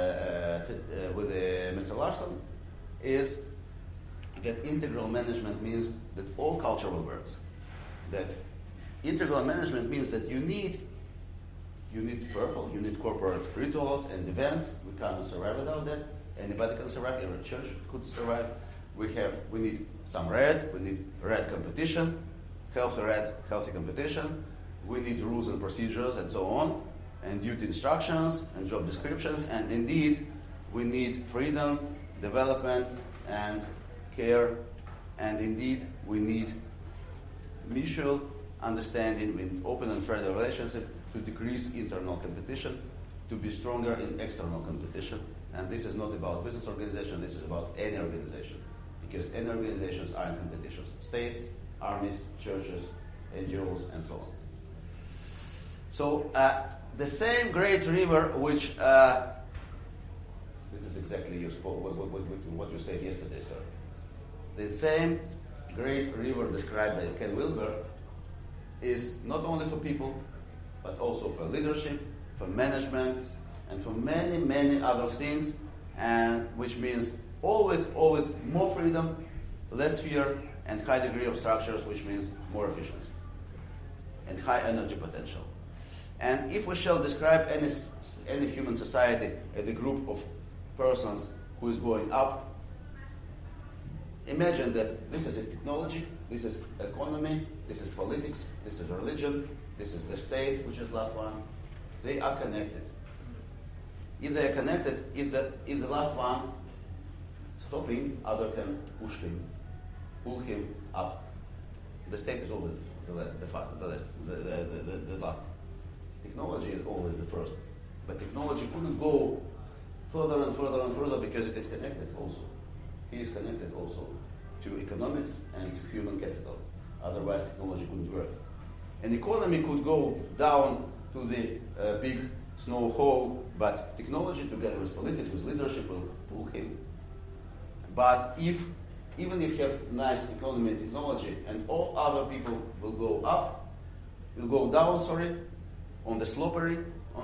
Mr. Larsson, is that integral management means that all cultural works. That integral management means that you need purple, you need corporate rituals and events. We cannot survive without that. Anybody can survive, every church could survive. We need some red, we need red competition, healthy competition. We need rules and procedures and so on, and duty instructions and job descriptions, and indeed we need freedom, development, and care, and indeed we need mutual understanding, in open and friendly relationship, to decrease internal competition, to be stronger in external competition. And this is not about business organization, this is about any organization. Because any organizations are in competitions. States, armies, churches, NGOs, and so on. So the same great river which, this is exactly what you said yesterday, sir. The same great river described by Ken Wilber is not only for people, but also for leadership, for management, and for many, many other things, and which means always more freedom, less fear, and high degree of structures, which means more efficiency and high energy potential. And if we shall describe any human society as a group of persons who is going up, imagine that this is a technology, this is economy, this is politics, this is religion, this is the state, which is last one. They are connected. If they are connected, if the last one stopping, other can push him, pull him up. The state is always the last. Technology is always the first. But technology couldn't go further and further and further because it is connected also. He is connected also to economics and to human capital. Otherwise, technology couldn't work. An economy could go down to the big snow hole, but technology, together with politics, with leadership, will pull him. But even if you have nice economy and technology, and all other people will go down, on the slippery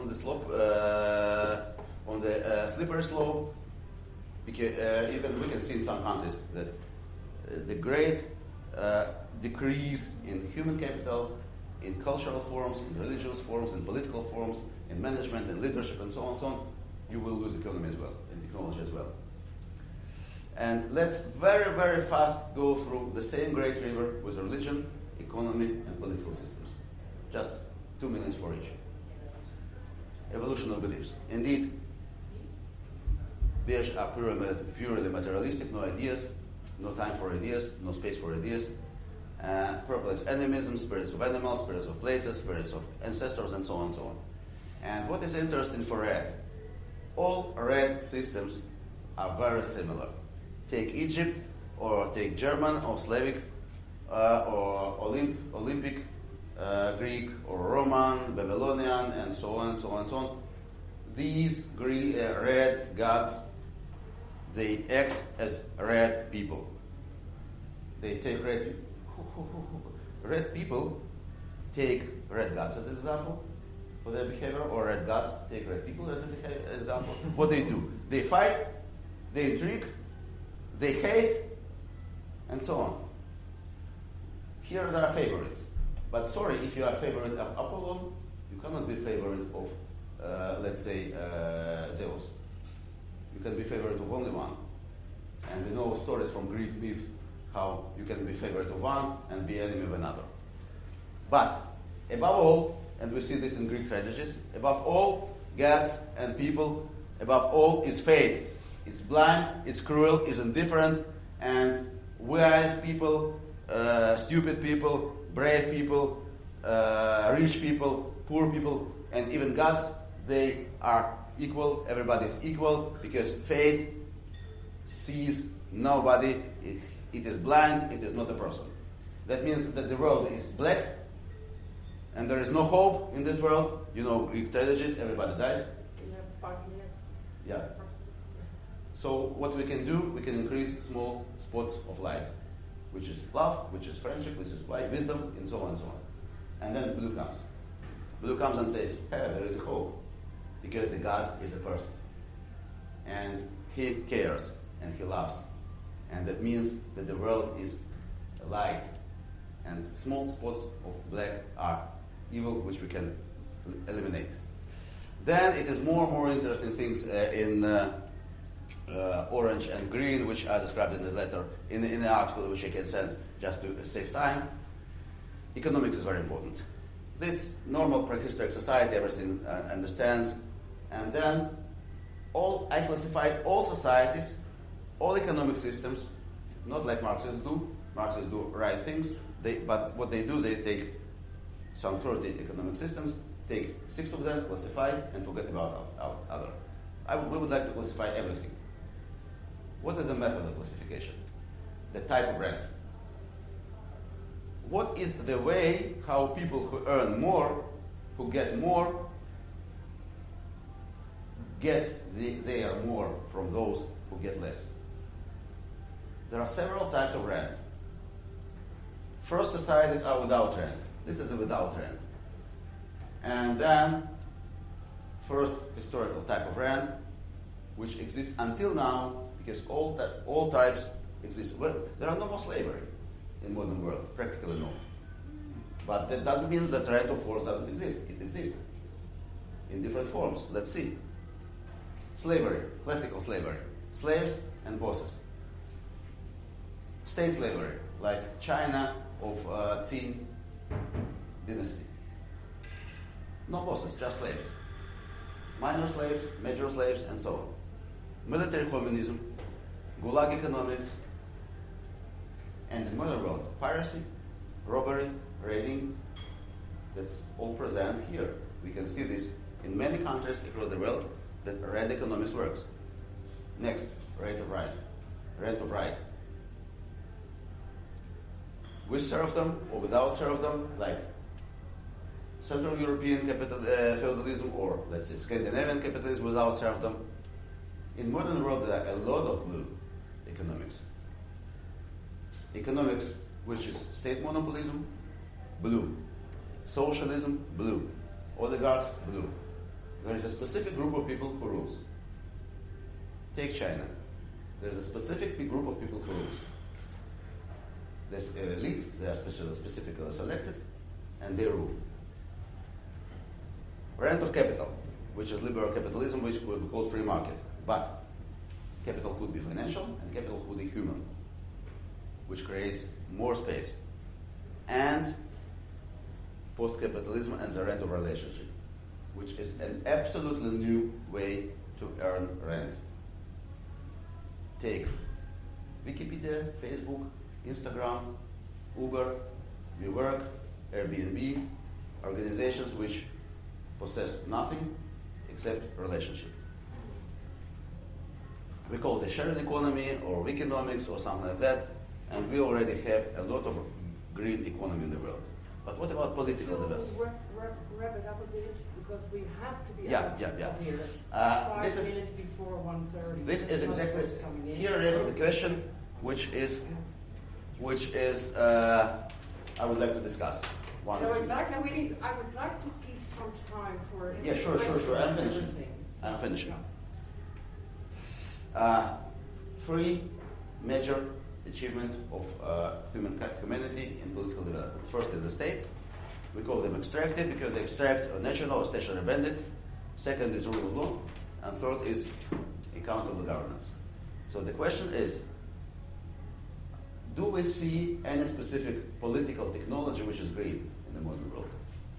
slope, because even we can see in some countries that the great decrease in human capital, in cultural forms, in religious forms, in political forms, in management and leadership and so on, you will lose economy as well, and technology as well. And let's very, very fast go through the same great river with religion, economy, and political systems. Just 2 minutes for each. Evolution of beliefs. Indeed, bears are purely materialistic, no ideas, no time for ideas, no space for ideas. Purple is animism, spirits of animals, spirits of places, spirits of ancestors, and so on and so on. And what is interesting for red? All red systems are very similar. Take Egypt, or take German, or Slavic, or Olympic, Greek, or Roman, Babylonian, and so on, so on, so on. These red gods, they act as red people. They take red people. Red people take red gods as an example for their behavior, or red gods take red people as an example. What they do? They fight, they intrigue, they hate, and so on. Here there are favorites. But sorry, if you are favorite of Apollon, you cannot be favorite of, let's say, Zeus. You can be favorite of only one. And we know stories from Greek myth how you can be favorite of one and be enemy of another. But above all, and we see this in Greek tragedies, above all, gods and people, above all is fate. It's blind, it's cruel, it's indifferent, and wise people, stupid people, brave people, rich people, poor people, and even gods, they are equal. Everybody's equal because fate sees nobody. It is blind, it is not a person. That means that the world is black and there is no hope in this world. You know, Greek tragedies, everybody dies. Yeah. So what we can do, we can increase small spots of light, which is love, which is friendship, which is wisdom, and so on and so on. And then blue comes. Blue comes and says, hey, there is a hope, because the God is a person. And he cares, and he loves. And that means that the world is light, and small spots of black are evil, which we can eliminate. Then it is more and more interesting things in orange and green, which are described in the letter, in the article, which I can send just to save time. Economics is very important. This normal prehistoric society, everything understands. And then I classified all societies, all economic systems, not like Marxists do. Marxists do right things, but what they do, they take some 30 economic systems, take 6 of them, classify, and forget about other. We would like to classify everything. What is the method of classification? The type of rent. What is the way how people who earn more, who get more, their more from those who get less? There are several types of rent. First societies are without rent. This is a without rent. And then, first historical type of rent, which exists until now, because all types exist. Well, there are no more slavery in modern world, practically no. But that doesn't mean that rent of force doesn't exist. It exists in different forms. Let's see. Slavery, classical slavery, slaves and bosses. State slavery, like China of Qin dynasty. No bosses, just slaves. Minor slaves, major slaves, and so on. Military communism, gulag economics, and in modern world, piracy, robbery, raiding, that's all present here. We can see this in many countries across the world that rent economics works. Next, rent of right. With serfdom or without serfdom, like Central European feudalism, or let's say Scandinavian capitalism without serfdom. In modern world, there are a lot of blue economics. Economics, which is state monopolism, blue. Socialism, blue. Oligarchs, blue. There is a specific group of people who rules. Take China. There's a specific group of people who rules. There's an elite, they are specifically selected, and they rule. Rent of capital, which is liberal capitalism, which would be called free market. But capital could be financial, and capital could be human, which creates more space. And post-capitalism and the rent of relationship, which is an absolutely new way to earn rent. Take Wikipedia, Facebook, Instagram, Uber, WeWork, Airbnb, organizations which possess nothing except relationship. We call it the sharing economy or Wikinomics or something like that, and we already have a lot of green economy in the world. But what about political development? Wrap it up a bit, because we have to be Yeah. of here. 5 minutes before 1:30. This is exactly, here is the question which is I would like to discuss. I would like to keep some time for... Yeah, sure. I'm finishing. Three major achievement of humanity in political development. First is the state. We call them extractive because they extract a national or stationary bandit. Second is rule of law. And third is accountable governance. So the question is, do we see any specific political technology which is green in the modern world?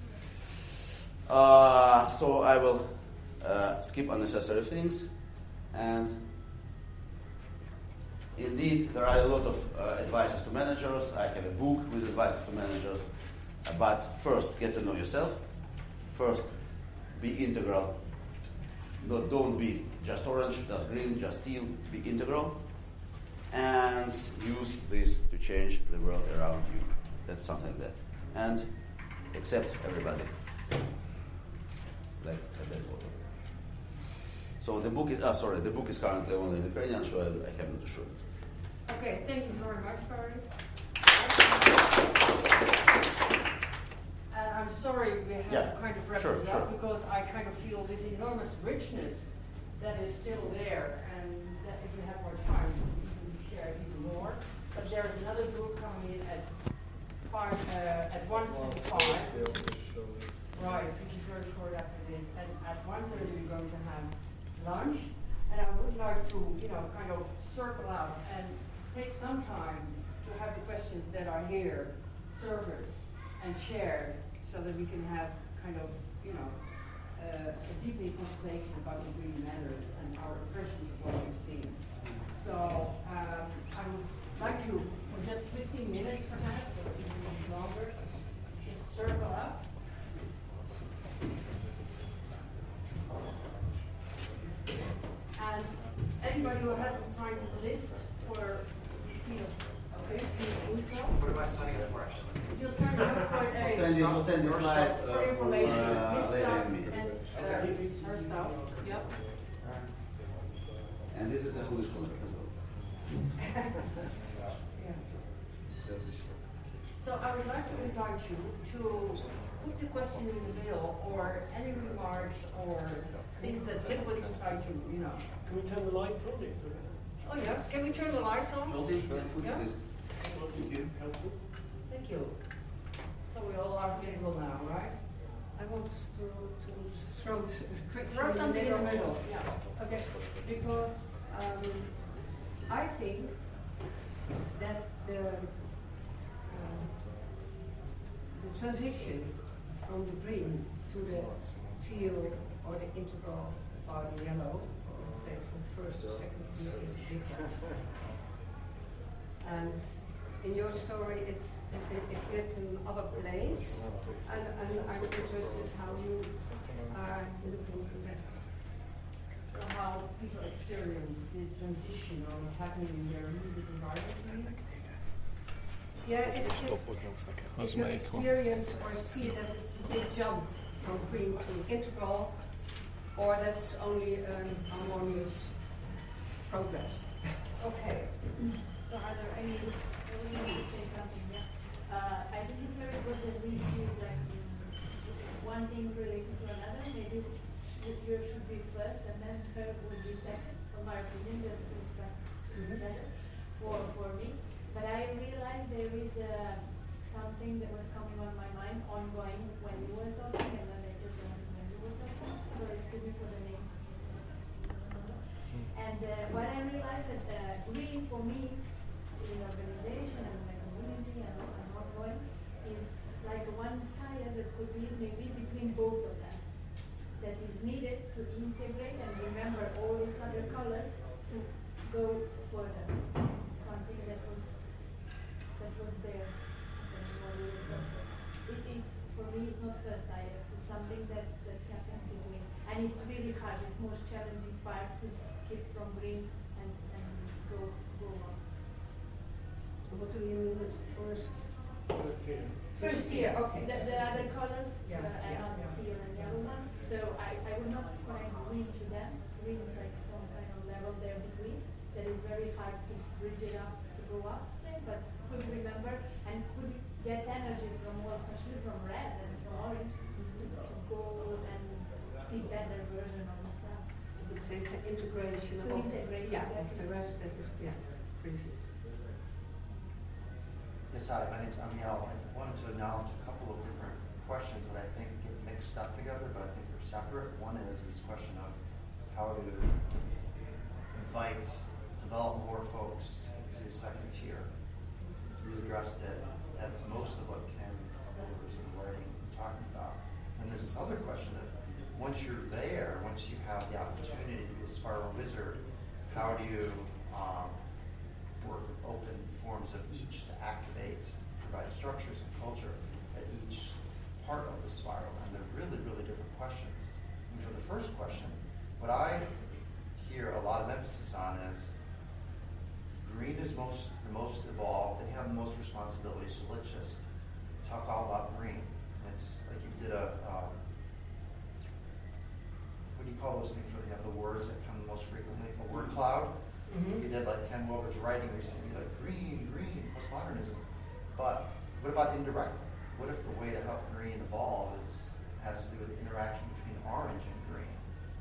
So I will skip unnecessary things. And indeed, there are a lot of advices to managers. I have a book with advices to managers. But first, get to know yourself. First, be integral. Don't be just orange, just green, just teal. Be integral. And use this to change the world around you. That's something like that. And accept everybody. Like that's what. So the book is currently only in Ukrainian, so I haven't to show it. Okay, thank you very much, Farid. And I'm sorry we have to kind of wrap this up because I kind of feel this enormous richness that is still there, and that if we have more time, we can share it even more. But there is another group coming in at 1:25. Right, which is very short after this. And at 1:30 we're going to have lunch, and I would like to, kind of circle out and take some time to have the questions that are here serviced and shared, so that we can have kind of, a deepening conversation about what really matters and our impressions of what we've seen. So I would like to, for just 15 minutes perhaps, or even longer, just circle up everybody who hasn't signed the list for this field, okay? What am I signing up for, actually? You'll sign up for We'll send you slides for from information, his later stuff in the meeting. and her stuff. Yep. And this is a foolish contract as well. Yeah. So I would like to invite you to put the question in the bill or any remarks or things that live with inside you, you know. Can we turn the lights on? Oh yes, can we turn the lights on? Jolty, food, Yeah. please. Thank you. Helpful? Thank you. So we all are visible now, right? I want to throw a question Throw something in the middle. Yeah. Okay, because I think that the transition from the green to the teal or the integral or the yellow, or let's say from first to second tier, is a big one. And in your story, it gets in other place, and I'm interested how you are looking into that. So how people experience the transition or what's happening in their immediate environment. Yeah, if you experience or see that it's a big jump from green to integral, or that's only an harmonious progress. Okay. So are there any, let me say something, yeah. I think it's very good that we see like one thing related to another. Maybe yours should be first and then her would be second. From my opinion, just to start better for me. But I realized there is something that was coming on my mind ongoing when you were talking and then later when you were talking. So excuse me for the name. And what I realized that green for me in organization and the community and ongoing is like one tire that could be maybe between both of them. That is needed to integrate and remember all these other colors to go further. Something that was there. It's for me it's not first tire. It's something that happens between. And it's really hard. It's most challenging part to skip from green and go on. What do you mean with first? First year. First year, okay. The other colors Yeah, and not the teal and yellow one. So I would not connect green to them. Green is like some kind of level there between that is very hard to bridge it up to go upstream, but could remember and could get energy from all, especially from red and from orange, to go and be better version of myself. It's an integration To of, integrate, yeah, of exactly. the rest that is previous. Yes, hi, my name's Amiel. I wanted to acknowledge a couple of different questions that I think get mixed up together, but I think they're separate. One is this question of how to invite, develop more folks to second tier. You addressed it. That's most of what Ken was writing and talking about. And this other question of once you're there, once you have the opportunity to be a spiral wizard, how do you work with open forms of each to activate, provide structures and culture at each part of the spiral? And they're really, really different questions. And for the first question, what I hear a lot of emphasis on is green is the most evolved. They have the most responsibility. So let's just talk all about green. It's like you did what do you call those things where they have the words that come the most frequently? A word cloud. If you did like Ken Wilber's writing recently, like green, postmodernism. But what about indirectly? What if the way to help green evolve has to do with the interaction between orange and green?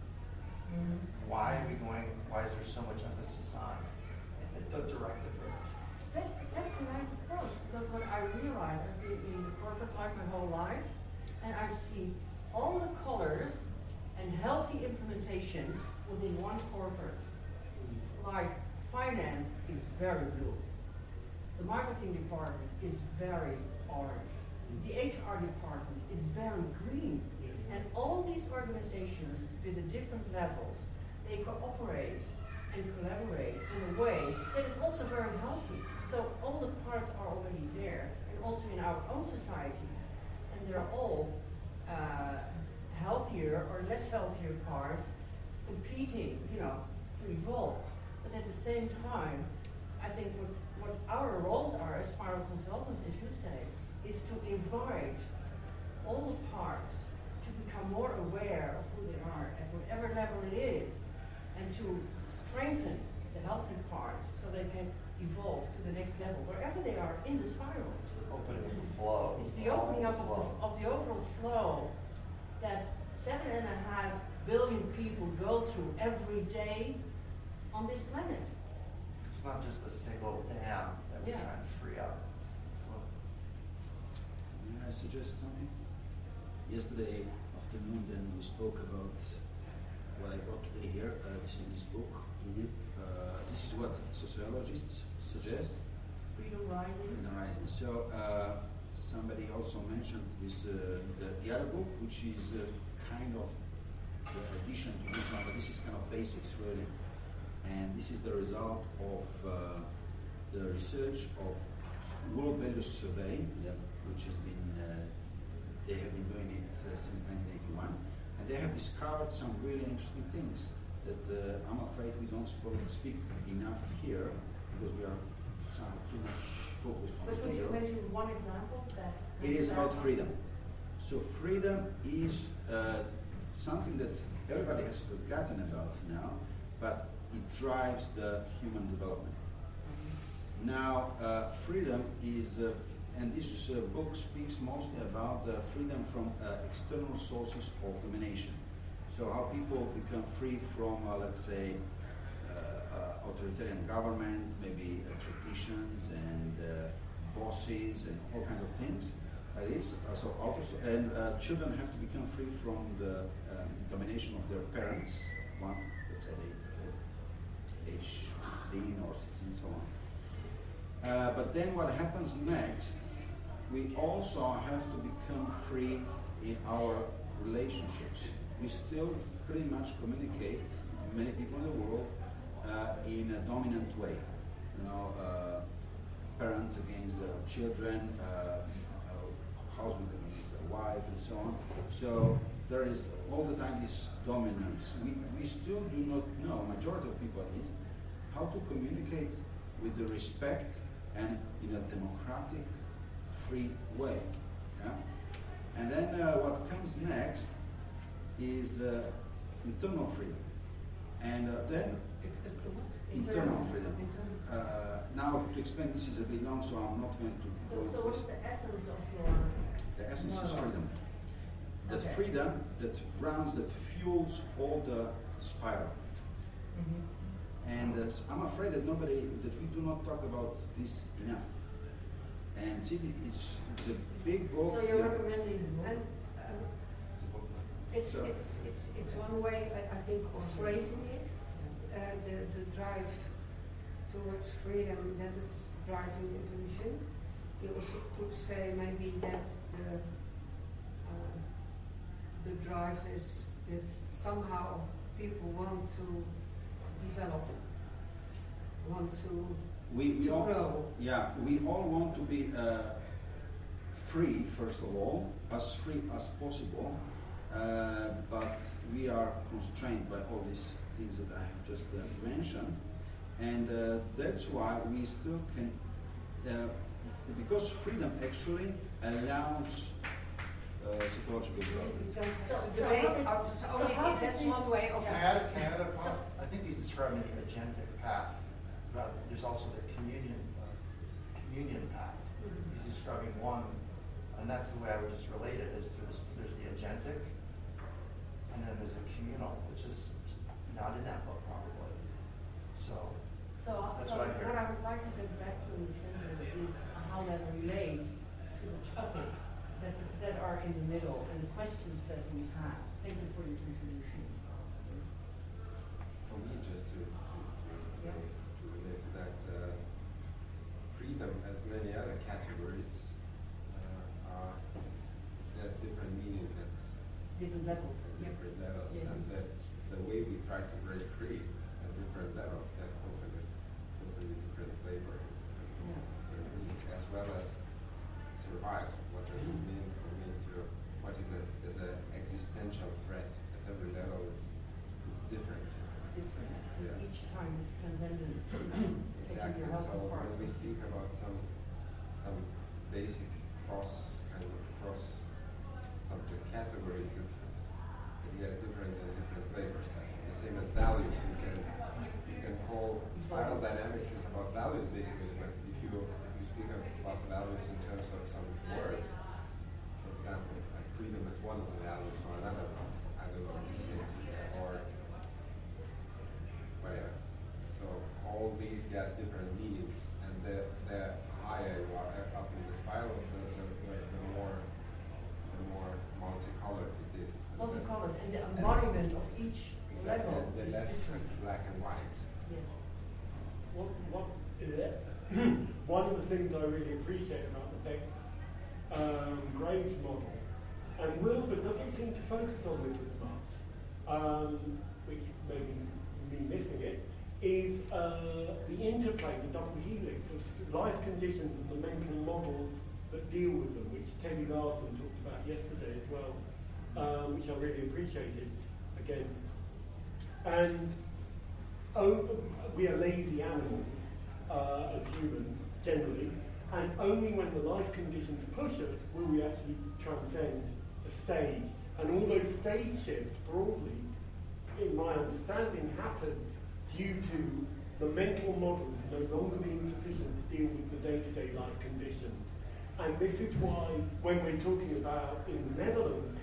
Why is there so much emphasis on the direct approach? That's a nice approach because what I realize I've been in corporate life my whole life and I see all the colors and healthy implementations within one corporate. Like finance is very blue. The marketing department is very orange. The HR department is very green. And all these organizations with the different levels, they cooperate and collaborate in a way that is also very healthy. So all the parts are already there, and also in our own societies. And they're all healthier or less healthier parts competing, to evolve. But at the same time, I think what our roles are as spiral consultants, as you say, is to invite all the parts to become more aware of who they are at whatever level it is, and to strengthen the healthy parts so they can evolve to the next level, wherever they are in the spiral. It's the opening of the flow. It's the opening up of the overall flow that 7.5 billion people go through every day on this planet. It's not just a single dam that we're trying to free up. It's the flow. May I suggest something? Yesterday afternoon, then we spoke about what I brought today here. This is this book. This is what sociologists suggest. Freedom Rising. Freedom Rising. So somebody also mentioned this the other book, which is kind of the addition to this one, but this is kind of basics really. And this is the result of the research of World Values Survey, which has been they have been doing it since 1981, and they have discovered some really interesting things that I'm afraid we don't speak enough here because we are too much focused on But could you here. mention one example that? It is about freedom. So freedom is something that everybody has forgotten about now, but it drives the human development. Now, freedom is, and this book speaks mostly about the freedom from external sources of domination. So how people become free from, let's say, authoritarian government, maybe traditions and bosses and all kinds of things. That is, so authors and children have to become free from the domination of their parents. One, let's say, age 15 or 16, so on. But then what happens next? We also have to become free in our relationships. We still pretty much communicate, many people in the world, in a dominant way. You know, parents against their children, husband against their wife, and so on. So there is all the time this dominance. We still do not know, majority of people at least, how to communicate with the respect and in a democratic, free way. Yeah? And then what comes next is internal freedom. And then internal freedom. Now to explain this is a bit long, so I'm not going to go into So what's this. the essence of your... The essence is freedom. That freedom that runs, that fuels all the spiral. And I'm afraid that that we do not talk about this enough. And see, it's a big book. So you're recommending the book? It's one way, I think, of phrasing it. The drive towards freedom, that is driving evolution. You also could say maybe that the drive is that somehow people want to develop, want to grow. Yeah, we all want to be free, first of all, as free as possible, but we are constrained by all these things that I have just mentioned, and that's why we still can, because freedom actually allows psychological growth. That's one way of... Can I add a point? I think he's describing the agentic path. There's also the communion path. He's describing one, and that's the way I would just relate it, is through this, there's the agentic, and then there's the communal, which is not in that book probably. So that's what I hear. What I would like to get back to is how that relates to the topics that are in the middle and the questions that we have. Thank you for your contribution. For me, just to relate to that, freedom, as many other categories, has different meaning at Different levels. different levels, Yes. and that the way we try to break free at different levels has totally different flavor. As well as survive. What does it mean for me to? What is an existential threat at every level? It's different. Different. Yeah. Each time it's transcendent. speak about some basic cross subject categories, it has different flavors. That's the same as values. You can call spiral dynamics is about values basically, but if you speak about values in terms of some words, for example, like freedom is one of the values or another, I don't know, decency or whatever. So all these has different meanings, and the higher you are up in the spiral, the more multicolored it is. Multicolored, and the embodiment of each level The is less different. black and white. Yes. One of the things I really appreciate about the Beck's Graves model, and Wilbur doesn't seem to focus on this as much, which may be me missing it, is the interplay, the double helix of life conditions and the mental models that deal with them, which Teddy Larson talked about yesterday as well, which I really appreciated again. And we are lazy animals as humans, generally, and only when the life conditions push us will we actually transcend a stage. And all those stage shifts, broadly, in my understanding, happen due to the mental models no longer being sufficient to deal with the day-to-day life conditions. And this is why, when we're talking about in the Netherlands,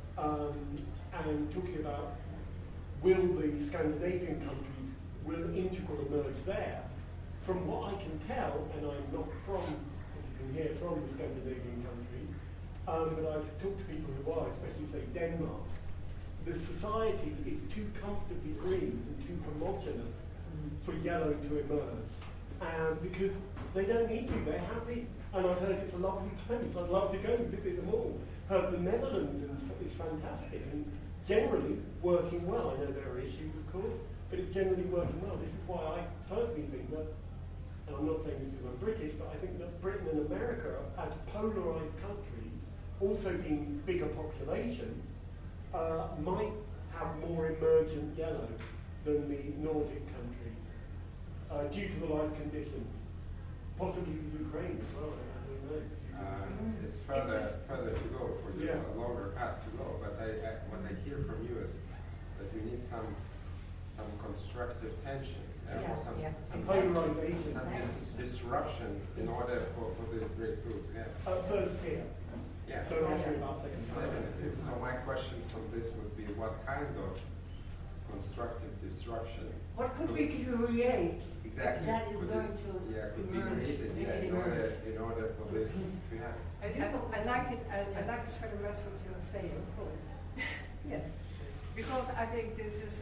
and talking about will the Scandinavian countries, will integral emerge there? From what I can tell, and I'm not from, as you can hear, from the Scandinavian countries, but I've talked to people who are, especially say Denmark, the society is too comfortably green and too homogenous for yellow to emerge. Because they don't need to, they're happy. And I've heard it's a lovely place, I'd love to go and visit them all. The Netherlands is fantastic and generally working well. I know there are issues, of course, but it's generally working well. This is why I personally think that, and I'm not saying this because I'm British, but I think that Britain and America, as polarised countries, also being bigger population, might have more emergent yellow than the Nordic countries due to the life conditions. Possibly Ukraine as well, I don't know. It's further to go, for you, a longer path to go. But what I hear from you is that we need some constructive tension, some polarization, disruption in order for this breakthrough to happen. First here. Yeah. Don't ask me about second. Definitely. So my question from this would be, what kind of constructive disruption? What could we create? Exactly. That is going to could be created in order for this to happen. I like it very much what you're saying. Yes, because I think this is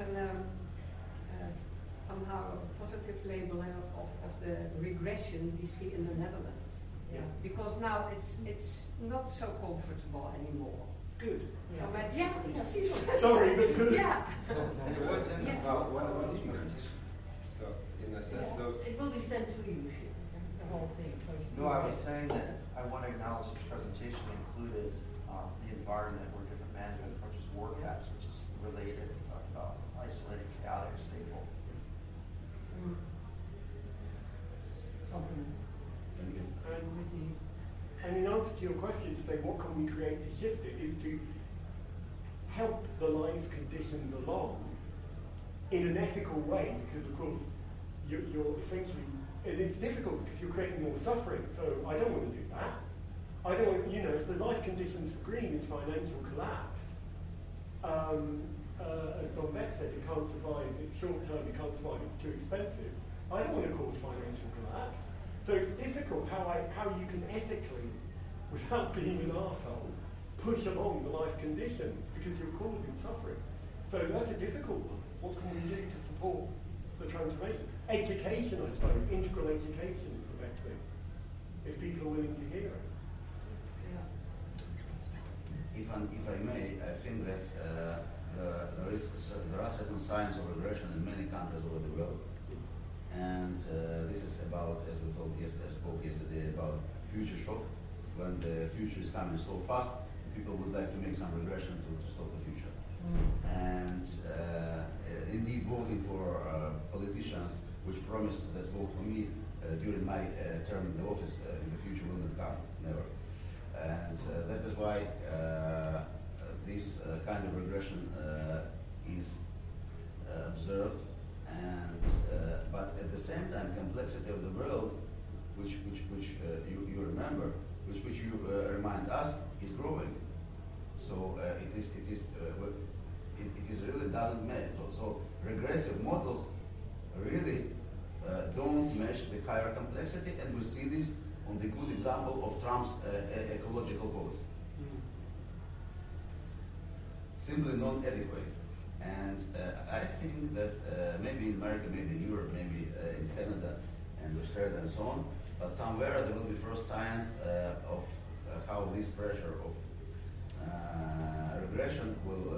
somehow a positive label of the regression we see in the Netherlands. Yeah. Because now it's not so comfortable anymore. Good. So Sorry, but good. Yeah. It was in about one of those minutes. So in a sense, those. It will be sent to you, the whole thing. So No, I was saying that I want to acknowledge this presentation included the environment where different management approaches work at, which is related. We talked about isolated, chaotic, stable. And in answer to your question, to say what can we create to shift it, is to help the life conditions along in an ethical way, because of course you're essentially, and it's difficult because you're creating more suffering, so I don't want to do that. I don't want, if the life conditions for green is financial collapse, as Don Beck said, it can't survive, it's short term, it can't survive, it's too expensive. I don't want to cause financial collapse. So it's difficult how you can ethically, without being an arsehole, push along the life conditions because you're causing suffering. So that's a difficult one. What can we do to support the transformation? Education, I suppose, integral education is the best thing, if people are willing to hear it. If I may, I think that there are certain signs of regression in many countries over the world. And this is about, as we spoke yesterday, about future shock. When the future is coming so fast, people would like to make some regression to stop the future. And indeed, voting for politicians which promised that vote for me during my term in the office in the future will not come, never. And that is why this kind of regression is observed, and but at the same time, complexity of the world, which you remember, which you remind us, is growing. So it is really doesn't match. So regressive models really don't match the higher complexity, and we see this on the good example of Trump's ecological policy. Simply not adequate. And I think that maybe in America, maybe in Europe, maybe in Canada and Australia and so on, but somewhere there will be first signs of how this pressure of regression will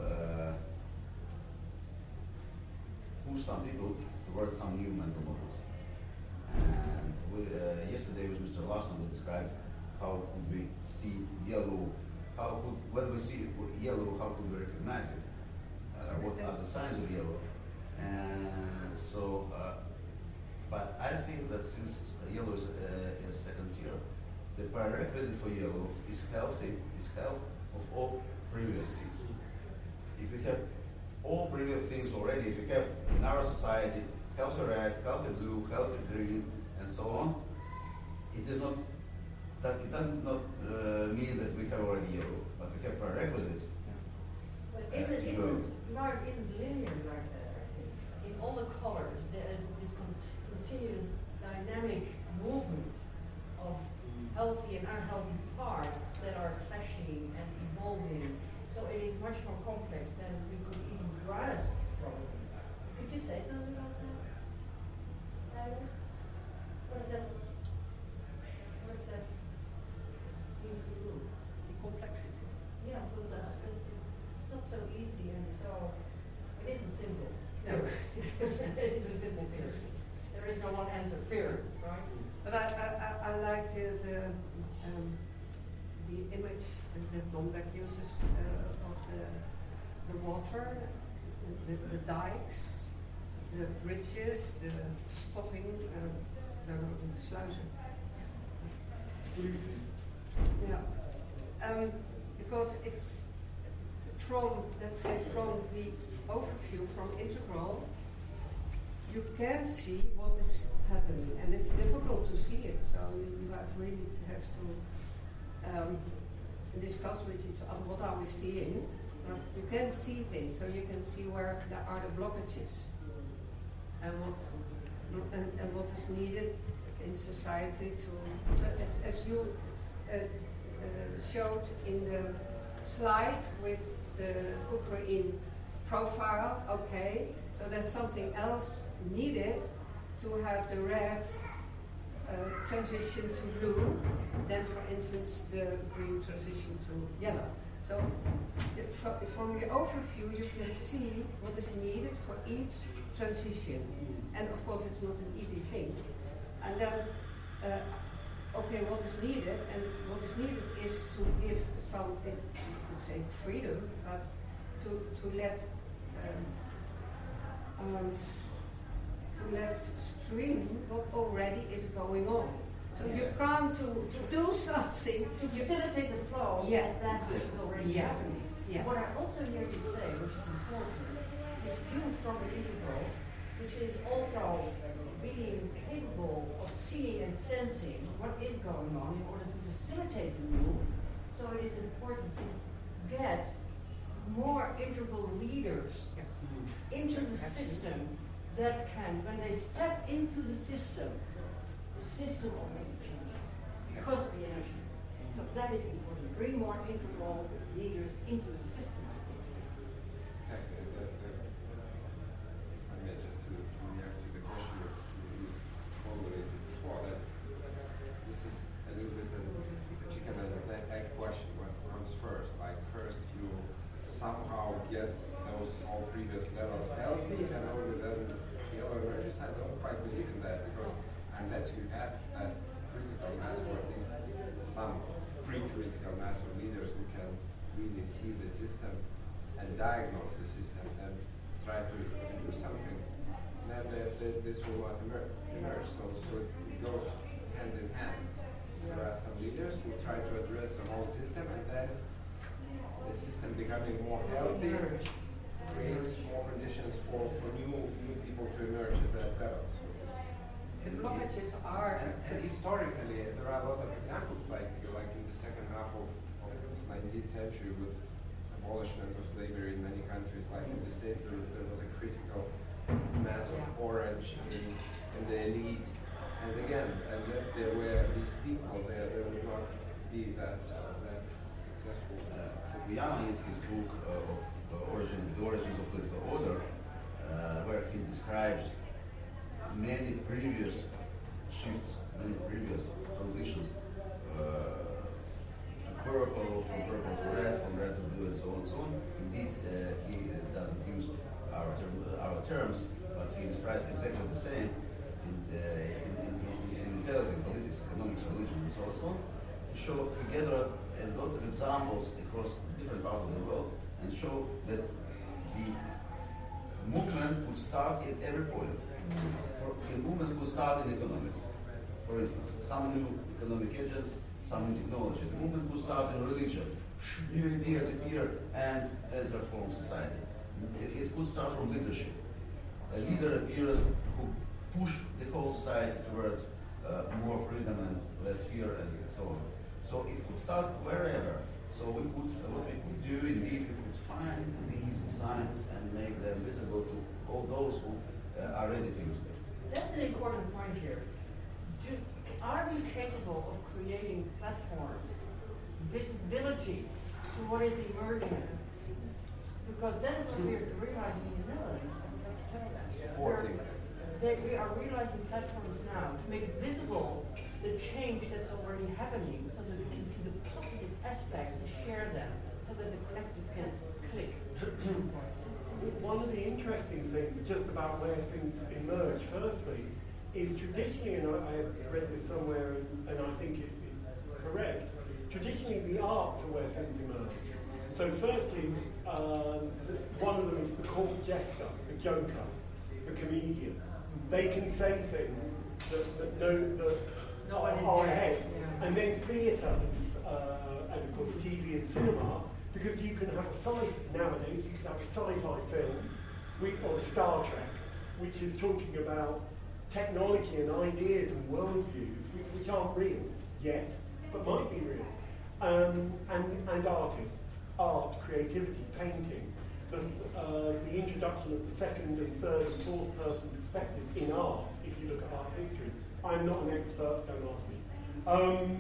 push some people towards some new mental models. And yesterday with Mr. Larson we described how could we see yellow, when we see yellow, how could we recognize it? What are the signs of yellow? And so, but I think that since yellow is second tier, the prerequisite for yellow is health of all previous things. If we have all previous things already, if we have in our society healthy red, healthy blue, healthy green, and so on, it is not that it does not mean that we have already yellow, but we have prerequisites. But Mark isn't linear like that, I think. In all the colors, there is this continuous dynamic movement of healthy and unhealthy parts that are clashing and evolving. So it is much more complex than we could even grasp, probably. Could you say something about that, Tyler? What does that mean for you? The complexity. Yeah, because it's not so easy, and so it isn't simple. No, it isn't simple. There is no one answer. Fear, right? But I like the image that Lombeck uses of the water, the dikes, the bridges, the stopping, the sluizen. Yeah, because it's from, let's say, from the overview, from integral, you can see what is happening, and it's difficult to see it. So you have really to discuss with each other what are we seeing. But you can see things, so you can see where there are the blockages, and what is needed in society to. So as you showed in the slide with the Ukraine profile, okay. So there's something else needed to have the red transition to blue, then for instance the green transition to yellow. So from the overview you can see what is needed for each transition. And of course it's not an easy thing. And then, okay, what is needed? And what is needed is to give some, you could say freedom, but to let stream what already is going on. So you can't do something to facilitate the flow. Yeah. Of that which is already happening. Yeah. What I also hear you say, which is important, is viewed from the integral, which is also being capable of seeing and sensing what is going on in order to facilitate the new. So it is important to get more integral leaders into the system that can, when they step into the system will make changes because of the energy. So that is important. Bring more integral leaders into the system. Exactly. I mean, just to react to the question that you formulated before, that this is a little bit the chicken and egg question. What comes first? Like first you somehow get those all previous levels healthy, and only then the other emerges. I don't quite believe in that, because unless you have a critical mass, or at least some pre-critical mass of leaders who can really see the system and diagnose the system and try to do something, then this will not emerge. So it goes hand in hand. There are some leaders who try to address the whole system, and then the system becoming more healthy creates more conditions for new people to emerge at that level. So the blockages are. and historically, there are a lot of examples like in the second half of the 19th century with abolishment of slavery in many countries, like in the States, there was a critical mass of orange in the elite. And again, unless there were these people there, they would not be that successful. Fukuyama, in his book The Origins of Political Order, where he describes many previous shifts, many previous transitions purple, from purple to red, from red to blue, and so on and so on. Indeed, he doesn't use our terms, but he describes exactly the same in intelligence, politics, economics, religion, and so on. He gathered a lot of examples across different parts of the world and show that the movement would start at every point. The movements would start in economics. For instance, some new economic agents, some new technology. The movement would start in religion. New ideas appear and transform society. It could start from leadership. A leader appears who push the whole society towards more freedom and less fear and so on. So it could start wherever. So what we could do, indeed, we could find these signs and make them visible to all those who are ready to use them. That's an important point here. Are we capable of creating platforms, visibility to what is emerging? Because that is what we're realizing in the Netherlands. We are realizing platforms now to make visible the change that's already happening so that we can see the positive aspects and share them so that the collective can click. One of the interesting things just about where things emerge, firstly, is traditionally, and I read this somewhere and I think it's correct, traditionally the arts are where things emerge. So firstly, one of them is the court jester, the joker, the comedian. They can say things that are ahead. Yeah. And then theatre, and of course TV and cinema, because you can have nowadays you can have a sci-fi film, or Star Trek, which is talking about technology and ideas and worldviews which aren't real yet, but might be real. And artists, art, creativity, painting, the introduction of the second and third and fourth person perspective in art, if you look at art history. I'm not an expert, don't ask me.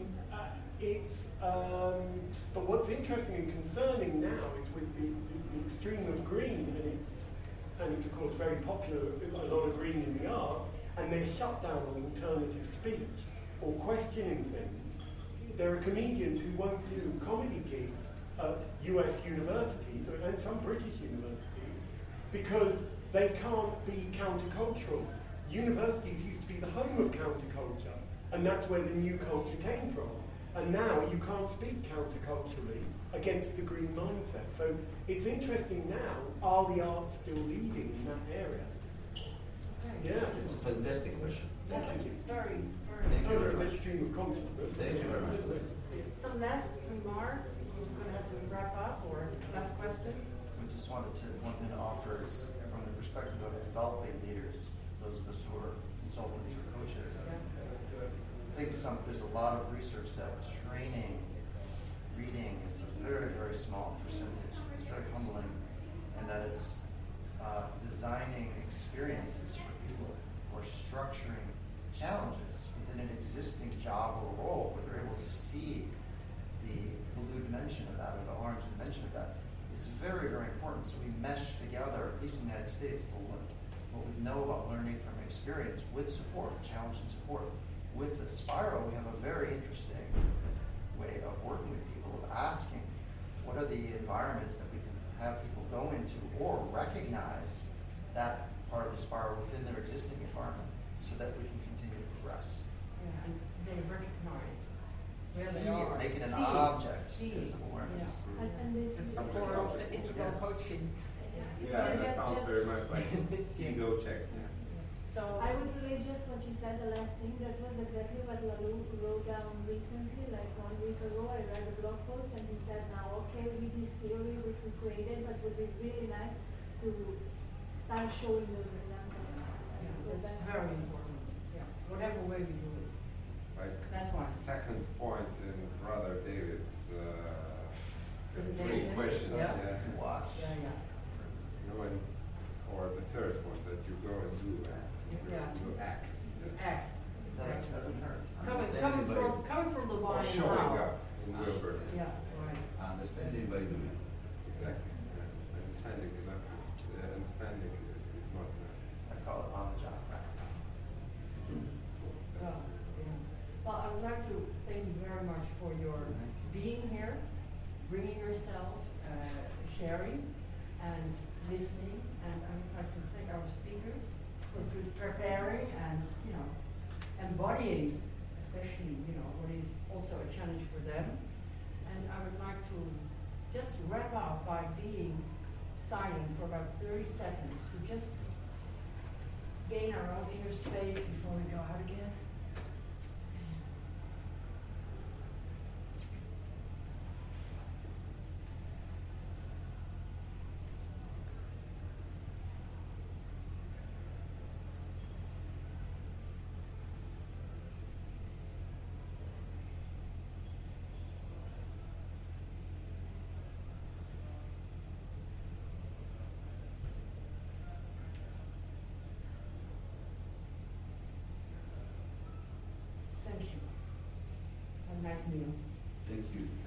But what's interesting and concerning now is with the extreme of green, and it's of course very popular, a lot of green in the arts, and they're shut down on alternative speech or questioning things. There are comedians who won't do comedy gigs at US universities and some British universities because they can't be countercultural. Universities used to be the home of counterculture, and that's where the new culture came from. And now you can't speak counterculturally against the green mindset. So it's interesting now, are the arts still leading in that area? Yeah. It's a fantastic question. Thank you. Very, Thank you very Very much. stream of consciousness. Thank you very much. Some last remark? We're going to have to wrap up, or last question? We just one thing to offer is from the perspective of developing leaders, those of us who are consultants or coaches. I think there's a lot of research that training, reading is a very, very small percentage. It's very humbling, and that it's designing experiences for people or structuring challenges within an existing job or role where they're able to see the blue dimension of that or the orange dimension of that is very, very important. So we mesh together, at least in the United States, what we know about learning from experience with support, challenge and support. With the spiral, we have a very interesting way of working with people, of asking what are the environments that we can have people go into or recognize that part of the spiral within their existing environment so that we can continue to progress. Yeah, and they recognize where See they are. Make it an See object See of awareness. Yeah. And It's the core of the integral Yes. coaching. Yeah, that sounds very much like ego check. Yeah. So I would relate just what you said, the last thing. That was exactly what Lalou wrote down recently, like 1 week ago. I read a blog post and he said, now, okay, with this theory which we created, but it would be really nice to start showing those examples. yeah, that's very important. Yeah, whatever way we do it. Like That's why. second point in Brother David's three Presentation. questions. Yeah. Yeah. Watch. Yeah, yeah. You know, or the third one that you go and do that. Yeah. You act. Act. Doesn't hurt. Coming from the Or why and showing how. up in Wilbur. Yeah, right. Understanding by doing. Exactly. Yeah. Understanding enough is understanding is not enough. I call it on-the-job practice. Well, yeah. Well, I would like to thank you very much for your being here, bringing yourself, sharing, and listening. And I would like to thank our speakers for preparing and, embodying, especially, what is also a challenge for them. And I would like to just wrap up by being silent for about 30 seconds to just gain our own inner space before we go out again. Thank you. Have a nice meal. Thank you.